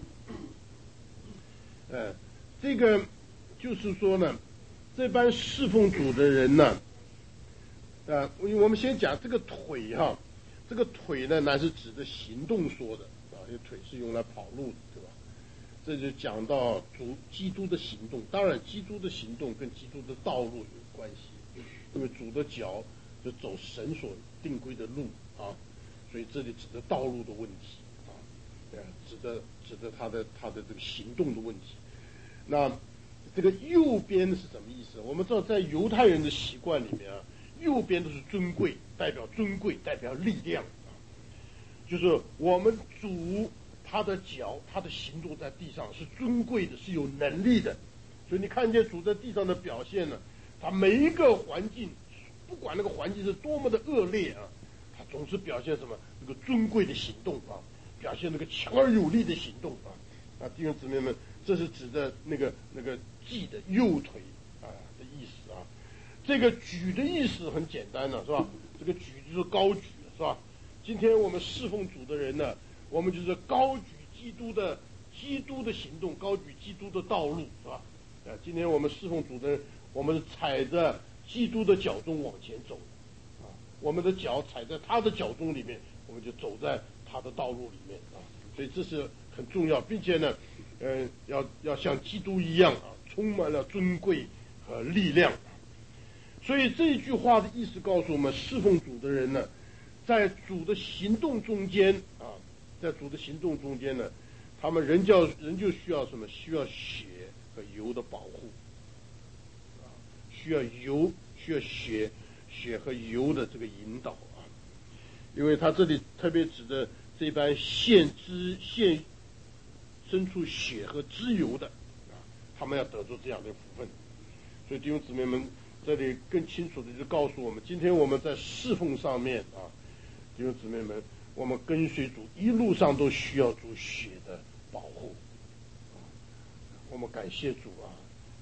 A: 呃，这个就是说呢，这班侍奉主的人呢。啊，我们先讲这个腿哈，这个腿呢，乃是指的行动说的啊，因为腿是用来跑路的，对吧？这就讲到主基督的行动，当然基督的行动跟基督的道路有关系，因为主的脚就走神所定规的路啊，所以这里指的道路的问题啊，呃，指的指的他的他的这个行动的问题。那这个右边是什么意思？我们知道在犹太人的习惯里面啊。右边都是尊贵，代表尊贵，代表力量啊。就是我们主他的脚，他的行动在地上是尊贵的，是有能力的。所以你看见主在地上的表现呢，他每一个环境，不管那个环境是多么的恶劣啊，他总是表现什么？那个尊贵的行动啊，表现那个强而有力的行动啊。啊，弟兄姊妹们，这是指的那个那个祭的右腿啊的意思啊。这个举的意思很简单了，是吧？这个举就是高举，是吧？今天我们侍奉主的人呢，我们就是高举基督的基督的行动，高举基督的道路，是吧？啊，今天我们侍奉主的人，我们是踩着基督的脚中往前走，啊，我们的脚踩在他的脚中里面，我们就走在他的道路里面啊，所以这是很重要，并且呢，呃，要要像基督一样啊，充满了尊贵和力量。所以这句话的意思告诉我们，侍奉主的人呢，在主的行动中间啊，在主的行动中间呢，他们人叫人就需要什么？需要血和油的保护，啊，需要油，需要血，血和油的这个引导啊。因为他这里特别指的这班献脂献牲畜血和脂油的啊，他们要得出这样的福分。所以弟兄姊妹们。这里更清楚的就告诉我们，今天我们在侍奉上面啊，弟兄姊妹们，我们跟随主一路上都需要主血的保护。我们感谢主啊，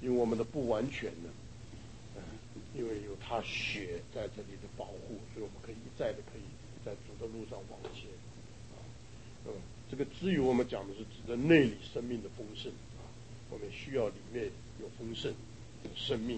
A: 因为我们的不完全呢，嗯，因为有他血在这里的保护，所以我们可以一再的可以在主的路上往前啊。嗯，这个至于我们讲的是指的内里生命的丰盛啊，我们需要里面有丰盛的生命。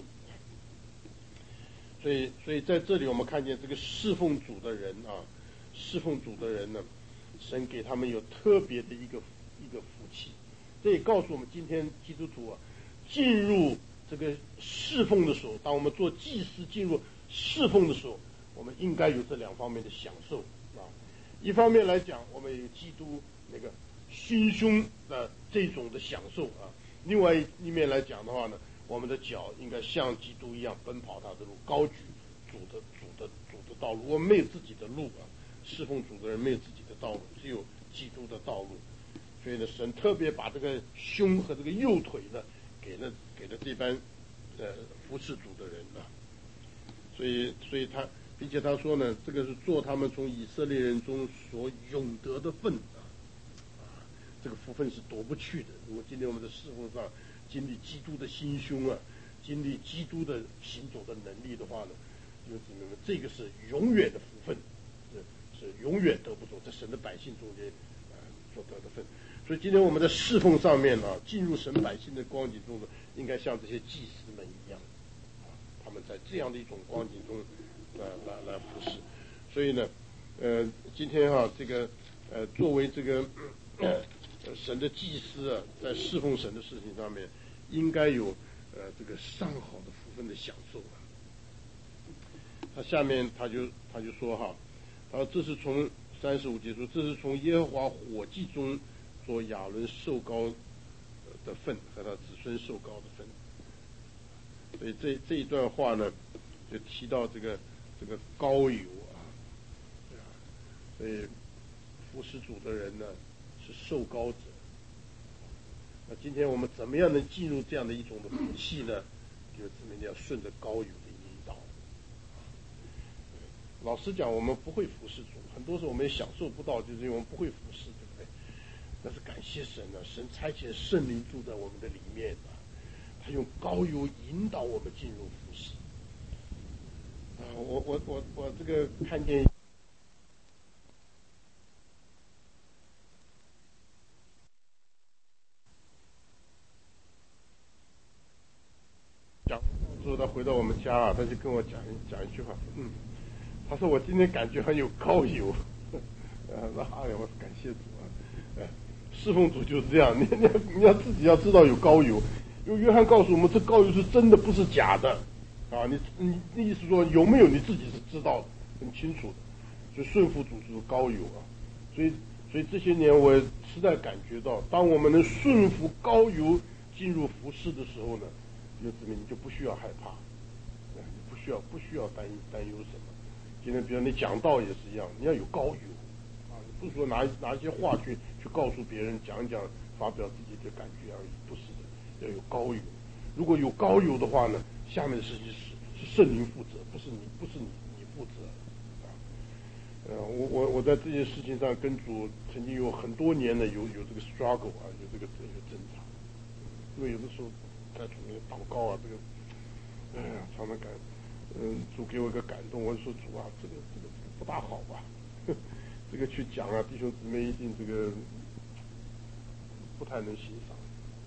A: 所以，所以在这里我们看见这个侍奉主的人啊，侍奉主的人呢，神给他们有特别的一个一个福气。这也告诉我们，今天基督徒啊，进入这个侍奉的时候，当我们做祭司进入侍奉的时候，我们应该有这两方面的享受啊。一方面来讲，我们有基督那个心胸的这种的享受啊；另外一面来讲的话呢，我们的脚应该像基督一样奔跑他的路，高举主的主的主的道路。我们没有自己的路啊，侍奉主的人没有自己的道路，只有基督的道路。所以呢，神特别把这个胸和这个右腿呢，给了给了这班呃服侍主的人啊。所以，所以他，并且他说呢，这个是做他们从以色列人中所永得的份啊，啊，这个福分是夺不去的。如果今天我们的侍奉上经历基督的心胸啊，经历基督的行走的能力的话呢，就姊妹们，这个是永远的福分，是是永远得不走，在神的百姓中间啊所得的份。所以今天我们在侍奉上面啊，进入神百姓的光景中呢，应该像这些祭司们一样，啊，他们在这样的一种光景中，来来来服侍。所以呢，呃，今天哈、啊，这个呃，作为这个呃神的祭司啊，在侍奉神的事情上面，应该有呃这个上好的福分的享受啊。他下面他就他就说哈，他说这是从三十五节说，这是从耶和华火祭中做亚伦受膏的份和他子孙受膏的份。所以这这一段话呢，就提到这个这个膏油啊，对啊，所以服侍主的人呢是受膏者。那今天我们怎么样能进入这样的一种的福气呢？就是我们要顺着膏油的引导。老实讲，我们不会服侍主，很多时候我们也享受不到，就是因为我们不会服侍，对不对？但是感谢神啊，神差遣圣灵住在我们的里面啊，他用膏油引导我们进入服侍。啊，我我我我这个看见。讲之后，他回到我们家啊，他就跟我讲讲一句话，嗯，他说我今天感觉很有膏油，呃，那哎呀，我感谢主啊，哎，侍奉主就是这样，你你你要自己要知道有膏油，因为约翰告诉我们，这膏油是真的，不是假的，啊，你你那意思说有没有你自己是知道的，很清楚的，所以顺服主就是膏油啊，所以所以这些年我实在感觉到，当我们能顺服膏油进入服侍的时候呢，就证明你就不需要害怕，你不需要不需要担担忧什么。今天比如你讲道也是一样，你要有膏油啊，你不是说拿拿一些话去去告诉别人讲一讲，发表自己的感觉而已，不是的，要有膏油。如果有膏油的话呢，下面的事情是是圣灵负责，不是你不是你你负责啊。呃，我我我在这件事情上跟主曾经有很多年的有有这个 struggle 啊，有这个这个挣扎，因为有的时候在主面祷告啊，这个，哎呀，常常感，嗯，主给我一个感动，我就说主啊，这个这个这个不大好吧，这个去讲啊，弟兄姊妹一定这个不太能欣赏。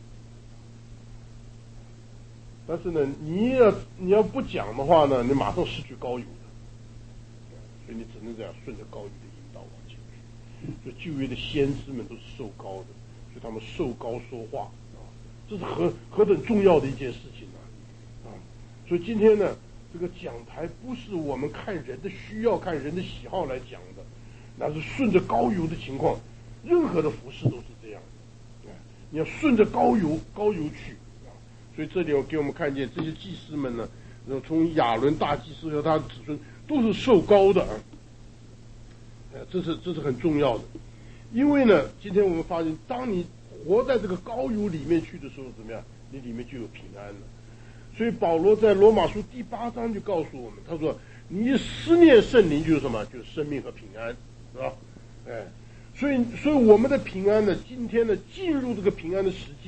A: 但是呢，你要你要不讲的话呢，你马上失去膏油的，所以你只能这样顺着膏油的引导往前去。所以旧约的先知们都是受膏的，所以他们受膏说话。这是何何等重要的一件事情呢、啊！啊，所以今天呢，这个讲台不是我们看人的需要、看人的喜好来讲的，那是顺着膏油的情况，任何的服饰都是这样的。啊，你要顺着膏油、膏油去啊！所以这里我给我们看见这些祭司们呢，从亚伦大祭司和他的子孙都是受膏的啊！呃，这是这是很重要的，因为呢，今天我们发现，当你活在这个膏油里面去的时候，怎么样？你里面就有平安了。所以保罗在罗马书第八章就告诉我们，他说：“你思念圣灵就是什么？就是生命和平安，是吧？”哎，所以，所以我们的平安呢，今天呢，进入这个平安的实际，实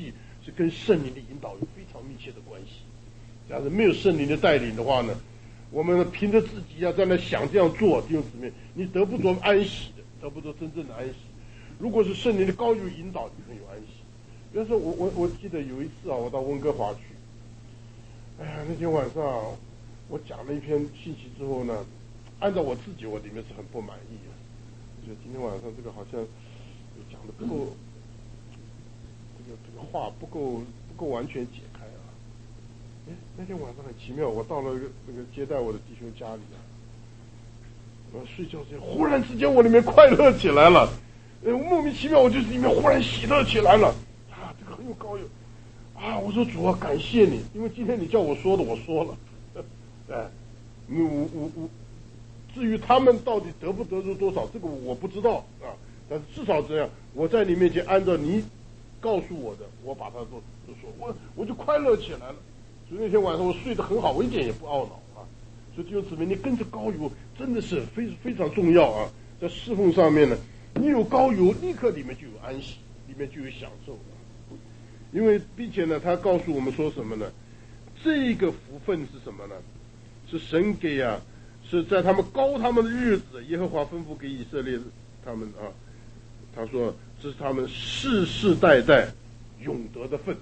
A: 是跟圣灵的引导有非常密切的关系。假如没有圣灵的带领的话呢，我们凭着自己要在那想这样做，弟兄姊妹，你得不着安息的，得不着真正的安息。如果是圣灵的高有引导，你很有安息。比方说我我我记得有一次啊，我到温哥华去，哎呀，那天晚上我讲了一篇信息之后呢，按照我自己，我里面是很不满意的。我觉得今天晚上这个好像讲的不够，这个这个话不够不够完全解开啊。哎，那天晚上很奇妙，我到了那个接待我的弟兄家里啊，我睡觉之前，忽然之间我里面快乐起来了，呃，莫名其妙，我就是里面忽然喜乐起来了。很有高有啊！我说主啊，感谢你，因为今天你叫我说的，我说了。哎，我我我，至于他们到底得不得着多少，这个我不知道啊。但是至少这样，我在你面前按照你告诉我的，我把它都都说，我我就快乐起来了。所以那天晚上我睡得很好，我一点也不懊恼啊。所以弟兄姊妹，你跟着高油真的是非非常重要啊。在侍奉上面呢，你有高油，立刻里面就有安息，里面就有享受。因为并且呢，他告诉我们说什么呢？这个福分是什么呢？是神给啊，是在他们膏他们的日子，耶和华吩咐给以色列他们啊，他说这是他们世世代代永得的份，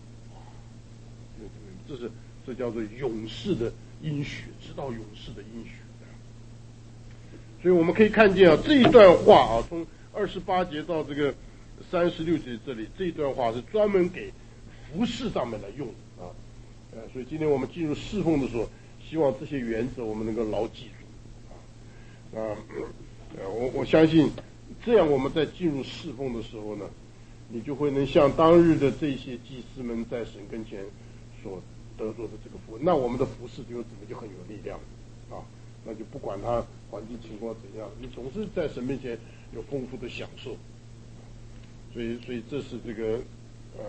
A: 这是这叫做永世的应许，直到永世的应许。所以我们可以看见啊，这一段话啊，从二十八节到这个三十六节这里，这一段话是专门给服事上面来用啊，呃，所以今天我们进入侍奉的时候，希望这些原则我们能够牢记住啊，啊，呃，我我相信这样我们在进入侍奉的时候呢，你就会能像当日的这些祭司们在神跟前所得着的这个福，那我们的服事就怎么就很有力量啊，那就不管他环境情况怎样，你总是在神面前有丰富的享受。所以，所以这是这个呃，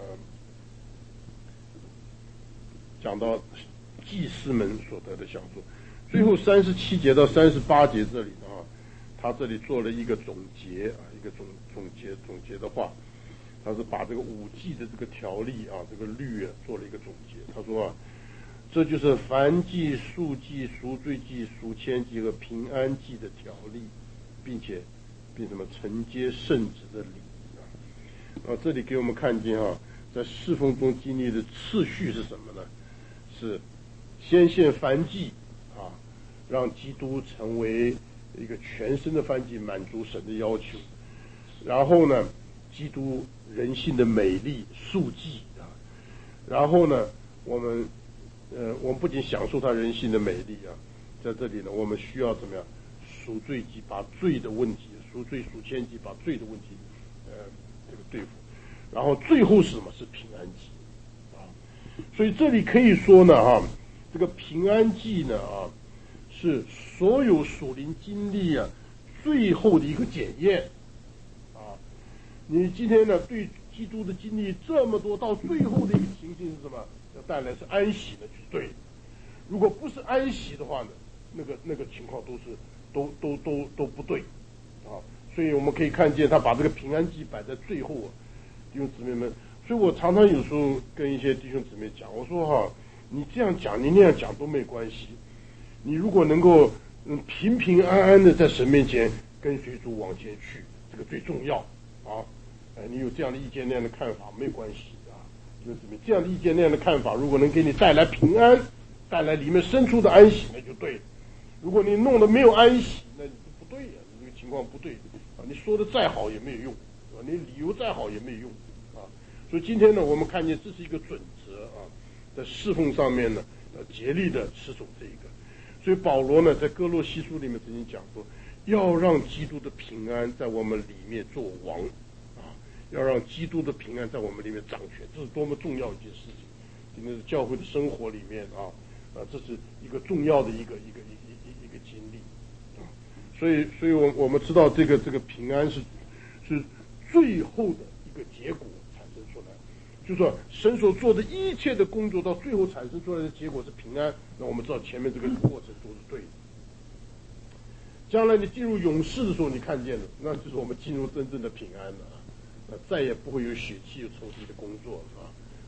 A: 讲到祭司们所得的享受。最后三十七节到三十八节这里啊，他这里做了一个总结啊，一个总总结总结的话，他是把这个五祭的这个条例啊，这个律啊，做了一个总结。他说啊，这就是燔祭、赎祭、赎罪祭、赎愆祭和平安祭的条例，并且并什么承接圣旨的礼。啊，这里给我们看见啊，在侍奉中经历的次序是什么呢？是先献燔祭啊，让基督成为一个全身的燔祭，满足神的要求。然后呢，基督人性的美丽赎祭啊，然后呢，我们呃，我们不仅享受他人性的美丽啊，在这里呢，我们需要怎么样？赎罪祭，把罪的问题，赎罪赎愆祭，把罪的问题呃这个对付。然后最后是什么？是平安祭啊。所以这里可以说呢哈，这个平安祭呢啊，是所有属灵经历啊最后的一个检验啊。你今天呢对基督的经历这么多，到最后的一个情形是什么？要带来是安息的，就是对。如果不是安息的话呢，那个那个情况都是都都都都不对啊。所以我们可以看见他把这个平安祭摆在最后啊，弟兄姊妹们。所以我常常有时候跟一些弟兄姊妹讲，我说哈，你这样讲，你那样讲都没关系。你如果能够嗯平平安安的在神面前跟随主往前去，这个最重要啊。哎，你有这样的意见那样的看法没关系啊，弟兄姊妹，这样的意见那样的看法，如果能给你带来平安，带来里面深处的安息，那就对了。如果你弄得没有安息，那不对呀、啊，这个情况不对啊。你说的再好也没有用，啊，你理由再好也没有用啊。所以今天呢，我们看见这是一个准则啊，在侍奉上面呢，要竭力的持守这一个。所以保罗呢，在哥罗西书里面曾经讲说，要让基督的平安在我们里面做王啊，要让基督的平安在我们里面掌权，这是多么重要一件事情。今天的教会的生活里面啊，啊，这是一个重要的一个一个一一一一个经历啊。所以，所以我我们知道这个这个平安是是最后的一个结果产生出来，就是说神所做的一切的工作到最后产生出来的结果是平安。那我们知道前面这个过程都是对的。将来你进入永世的时候，你看见了，那就是我们进入真正的平安了啊，那再也不会有血气有仇敌的工作了啊。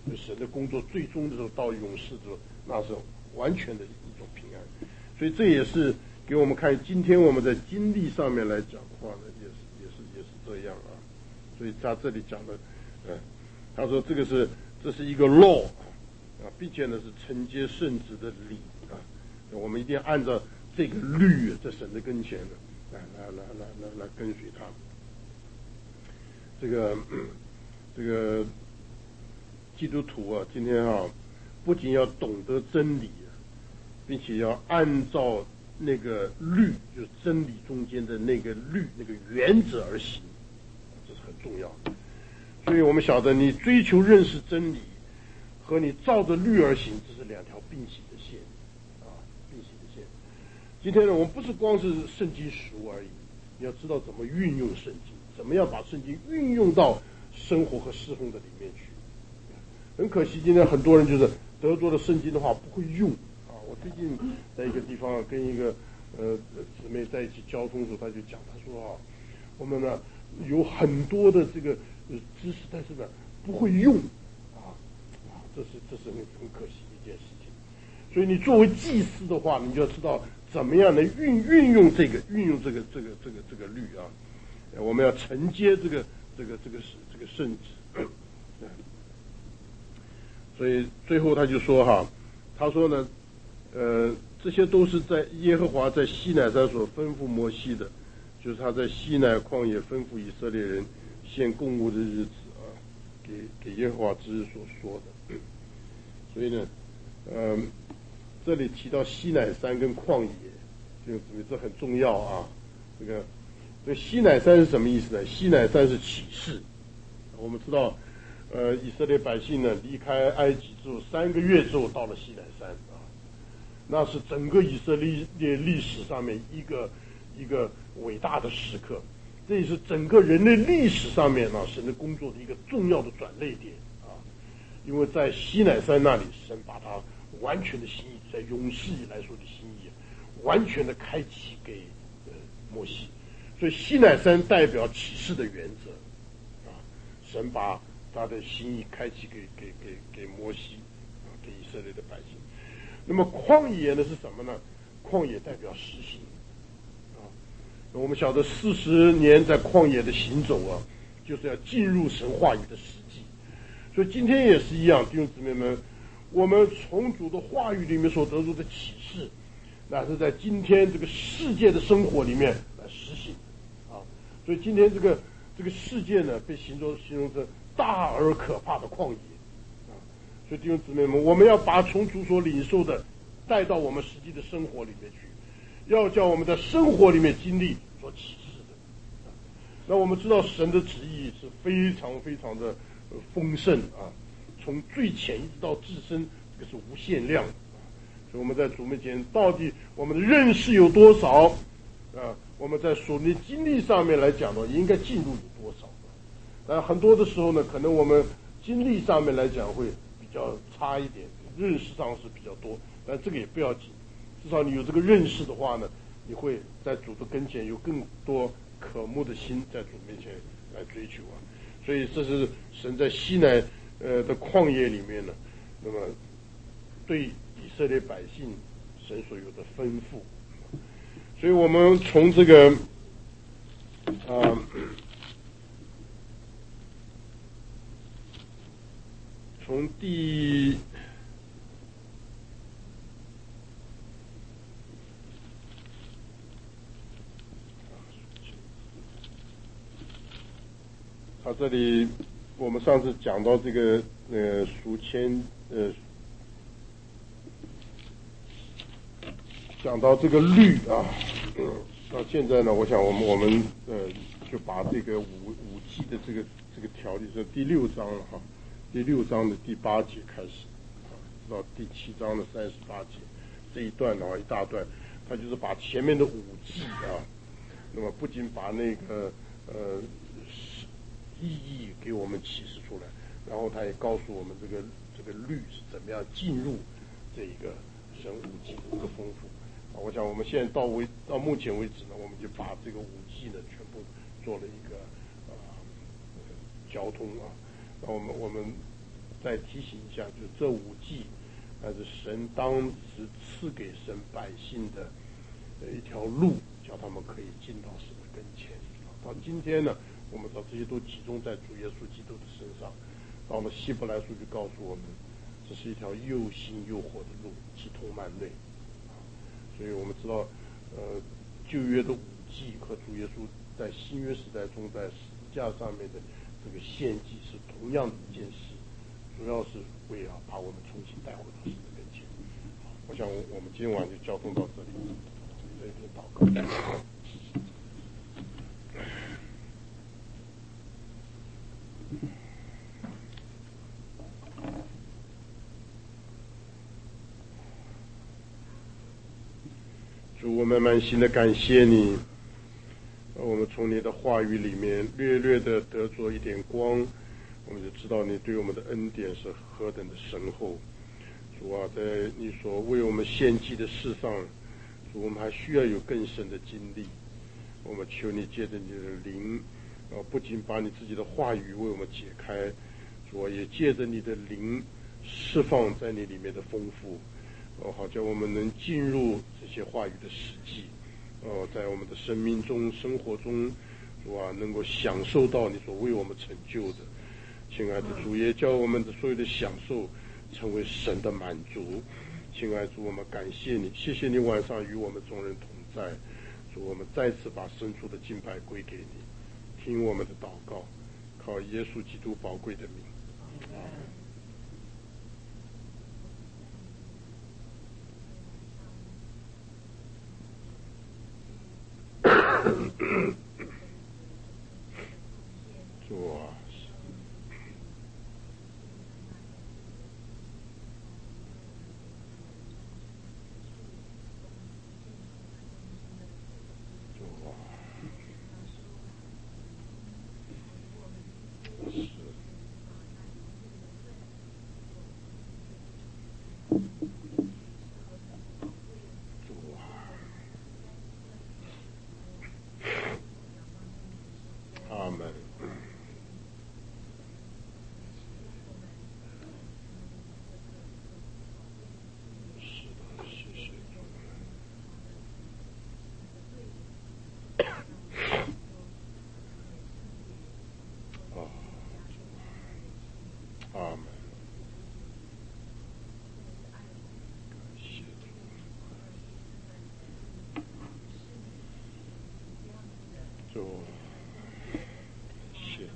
A: 神的工作最终的时候到勇士的时候，那是完全的一种平安。所以这也是给我们看，今天我们在经历上面来讲的话呢，也是也是也是这样啊。所以他这里讲的，呃，他说这个是这是一个 law 啊，并且呢是承接圣旨的理啊，我们一定要按照这个律在神的跟前呢，来来来来来来跟随他。这个这个基督徒啊，今天啊，不仅要懂得真理，并且要按照那个律，就是真理中间的那个律那个原则而行，这是很重要的。所以我们晓得，你追求认识真理和你照着律而行，这是两条并行的线啊，并行的线。今天呢，我们不是光是圣经实务而已，你要知道怎么运用圣经，怎么样把圣经运用到生活和侍奉的里面去。很可惜，今天很多人就是得着了圣经的话不会用啊。我最近在一个地方跟一个呃姊妹在一起交通的时候，他就讲，他说啊，我们呢有很多的这个呃知识，但是呢不会用啊，啊，这是这是很很可惜的一件事情。所以你作为祭司的话，你就要知道怎么样的运运用这个运用这个这个这个这个律啊，我们要承接这个这个这个这个圣旨。所以最后他就说哈，他说呢，呃，这些都是在耶和华在西乃山所吩咐摩西的，就是他在西乃旷野吩咐以色列人献供物的日子啊，给给耶和华之日所说的。所以呢，呃，这里提到西乃山跟旷野，就这很重要啊。这个这个西乃山是什么意思呢？西乃山是启示，我们知道。呃，以色列百姓呢离开埃及之后，三个月之后到了西乃山啊，那是整个以色列历史上面一个一个伟大的时刻，这也是整个人类历史上面啊神的工作的一个重要的转捩点啊，因为在西乃山那里，神把他完全的心意，在永世以来说的心意，完全的开启给呃摩西，所以西乃山代表启示的原则啊，神把他的心意开启给给给给摩西啊，给以色列的百姓。那么旷野呢是什么呢？旷野代表实行啊。我们晓得四十年在旷野的行走啊，就是要进入神话语的实际。所以今天也是一样，弟兄姊妹们，我们从主的话语里面所得出的启示，那是在今天这个世界的生活里面来实行啊。所以今天这个这个世界呢，被形容形容成大而可怕的旷野啊！所以弟兄姊妹们，我们要把从主所领受的带到我们实际的生活里面去，要叫我们在生活里面经历所启示的。啊、那我们知道神的旨意是非常非常的丰盛啊，从最浅一直到至深，这个是无限量的。啊、所以我们在主面前，到底我们的认识有多少啊？我们在属灵经历上面来讲呢，应该进入有多少？但很多的时候呢，可能我们经历上面来讲会比较差一点，认识上是比较多，但这个也不要紧，至少你有这个认识的话呢，你会在主的跟前有更多渴慕的心在主面前来追求啊。所以这是神在西乃呃的旷野里面呢，那么对以色列百姓神所有的吩咐。所以我们从这个啊。呃从第他这里我们上次讲到这个呃赎签呃讲到这个律啊，嗯，到现在呢，我想我们我们呃就把这个五五 G 的这个这个条例是第六章了哈。第六章的第八节开始，啊，到第七章的三十八节这一段的话，一大段，他就是把前面的五季啊，那么不仅把那个呃意义给我们启示出来，然后他也告诉我们这个这个律是怎么样进入这一个神五季的这个丰富啊。我想我们现在到为到目前为止呢，我们就把这个五季呢全部做了一个啊、呃、交通啊。那我们我们再提醒一下，就是这五季，那是神当时赐给神百姓的一条路，叫他们可以进到神的跟前。到今天呢，我们知道这些都集中在主耶稣基督的身上。到了希伯来书就告诉我们，这是一条又新又活的路，其通满内。所以我们知道，呃，旧约的五祭和主耶稣在新约时代中在十字架上面的这个献祭是同样的一件事，主要是为了把我们重新带回到神的跟前。我想我们今晚就交通到这里，这一篇祷告。主，我们满心的感谢你，我们从你的话语里面略略的得着一点光，我们就知道你对我们的恩典是何等的深厚。主啊，在你所为我们献祭的事上，主，我们还需要有更深的经历。我们求你借着你的灵，啊，不仅把你自己的话语为我们解开，主啊，也借着你的灵释放在你里面的丰富。哦，好叫我们能进入这些话语的实际，哦，在我们的生命中、生活中，主啊，能够享受到你所为我们成就的。亲爱的主，也叫我们的所有的享受成为神的满足。亲爱的主，我们感谢你，谢谢你晚上与我们众人同在。主，我们再次把深处的敬拜归给你，听我们的祷告，靠耶稣基督宝贵的名。主啊，主啊，是，主啊，阿门。是的，谢谢主。啊，阿门。谢主。主，谢。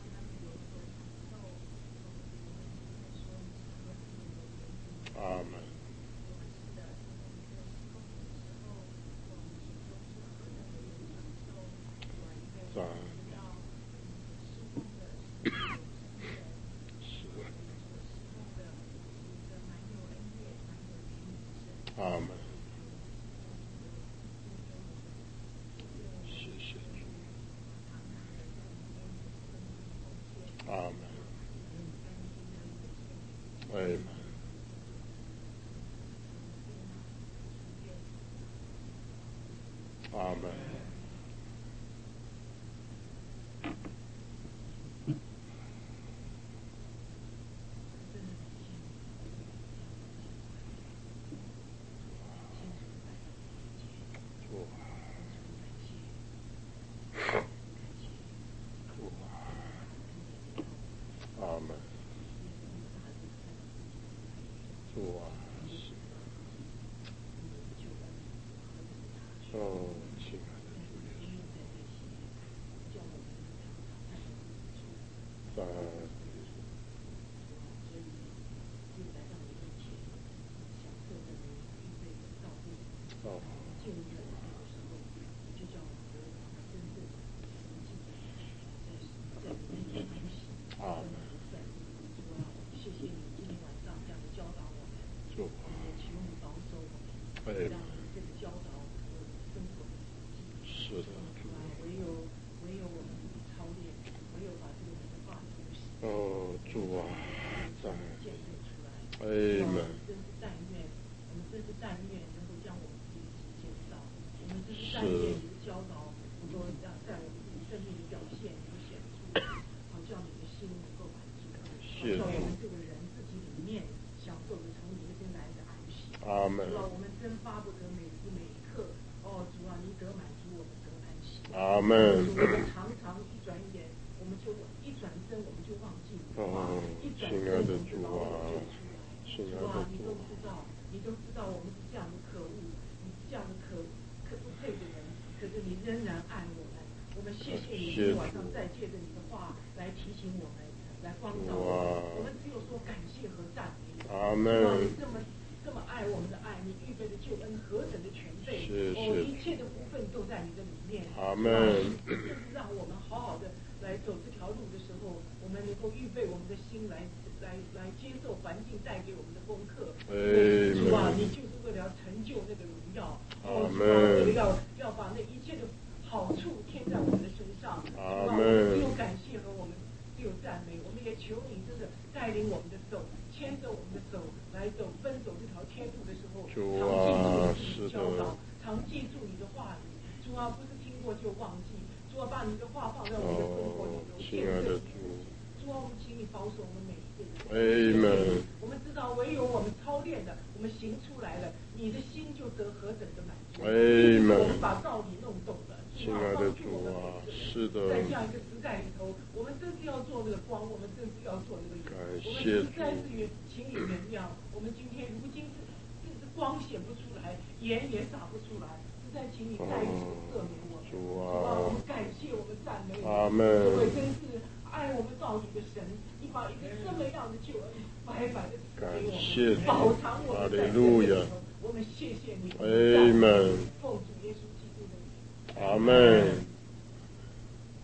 A: 阿门。赞。是。阿门。谢谢主。阿门。阿门。阿门。主啊，主啊，阿门。主啊，是。哦，亲爱的主耶稣，赞。哦，阿门。主啊，阿门。是的，主。哦，主啊，赞。阿门。是。谢主。 门。
B: 主啊，我们真巴不得每时每一刻，哦，主啊，你得满足我们得安息。
A: 阿门。
B: 主，我们常常一转眼，我们就一转身，我们就忘记你的话，一转身我们就老我就出来。主啊，你都知道，你都知道我们是这样的可恶，你是这样的可可不配的人，可是你仍然爱我们。我们谢谢你，今天晚上再借着你的话来提醒我们，来光照我们。我们只有说感谢和赞美你。
A: 阿门。
B: 你这么这么爱我们的爱，你预备的救恩何等的全备！哦，一切的福分都在你的里面。
A: 阿门。
B: 就是让我们好好的来走这条路的时候，我们能够预备我们的心来来来接受环境带给我们的功课。主啊，你就是为了要成就那个荣耀。哦，主啊，为了要要把那一切的好处添在我们的身上。
A: 阿
B: 门。只有感谢和我们只有赞美，我们也求你真的带领我们的手，牵着我们的手来走奔走这条天路的时候，常记住你的教导，常记住你的话语。主啊，不是听过就忘记。主啊，把你的话放在我们的生活里头，见证。主啊，我们请你保守我们每一个人。我们知道，唯有我们操练的，我们行出来了，你的心就得何等的满足。我们把道理弄懂了。
A: 亲爱的主啊，是的。
B: 在这样一个时代里头，我们真是要做那个光，我们真是要做那个
A: 感
B: 盐。我们
A: 谢
B: 实在是也请你原谅。我们今天如今是是光显不出来，盐也洒不出来，实在请你再一次赦免我们。
A: 主啊，
B: 我们感谢，我们赞美你。
A: 阿门。
B: 这位真是爱我们到底的神，你把一个这么样的救恩白白的赐给我们，保藏我们在这里头。我们谢谢你。
A: 阿门。
B: 奉主耶稣基督的名。
A: 阿门。